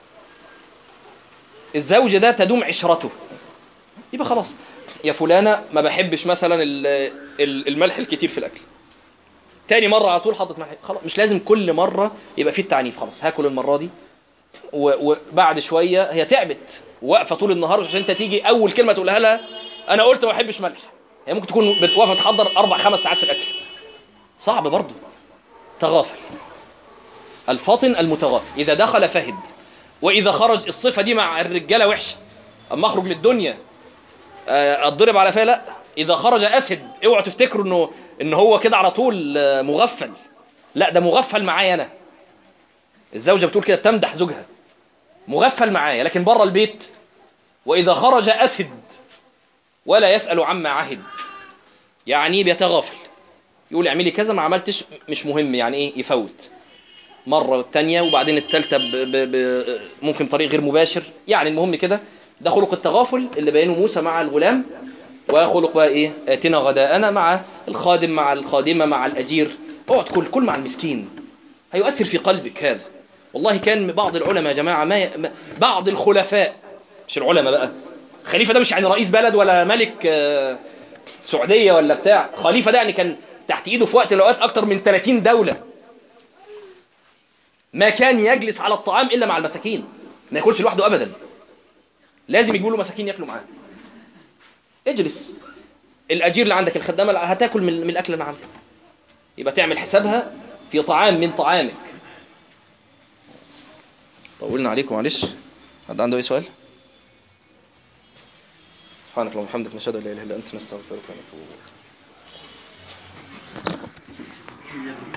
الزوج ده تدوم عشرته، يبقى خلاص يا فلانه ما بحبش مثلا الملح الكتير في الاكل، تاني مره على طول حاطط ملح، خلاص مش لازم كل مره يبقى فيه التعنيف. خلاص هاكل المره دي، وبعد شويه هي تعبت واقفه طول النهار عشان انت تيجي اول كلمه تقولها لها انا قلت ما بحبش ملح. هي ممكن تكون واقفه تحضر 4-5 ساعات في الاكل، صعب برضه. تغافل. الفاطن المتغافل اذا دخل فهد واذا خرج. الصفه دي مع الرجاله وحشه، اما اخرج للدنيا اتضرب على فيها، لا. اذا خرج اسد، اوعوا تفتكروا ان هو كده على طول مغفل، لا ده مغفل معايا انا. الزوجه بتقول كده، تمدح زوجها مغفل معايا، لكن بره البيت واذا خرج اسد ولا يسال عما عهد، يعني بيتغافل، يقول اعملي كذا ما عملتش مش مهم، يعني ايه، يفوت مره والثانيه وبعدين الثالثه ممكن طريق غير مباشر، يعني المهم كده. ده خلق التغافل اللي بينه موسى مع الغلام. وخلق بقى ايه؟ اتنا غداءنا مع الخادم مع الخادمه مع الاجير. اقعد كل مع المسكين، هيؤثر في قلبك هذا. والله كان بعض العلماء يا جماعه، بعض الخلفاء، مش العلماء بقى، خليفه ده مش يعني رئيس بلد ولا ملك سعوديه ولا بتاع، خليفه ده يعني كان تحت ايده في وقت من الاوقات اكتر من 30 دوله. ما كان يجلس على الطعام الا مع المساكين، ما ياكلش لوحده ابدا، لازم يجيبوا له مساكين ياكلوا معاه. اجلس، الاجير اللي عندك، الخدامه هتاكل من الاكل اللي عندك، يبقى تعمل حسابها في طعام من طعامك. طولنا عليكم معلش. حد عنده اي سؤال؟ سبحانك اللهم وبحمدك، نشهد ان لا اله الا انت، نستغفرك ونتوب اليك.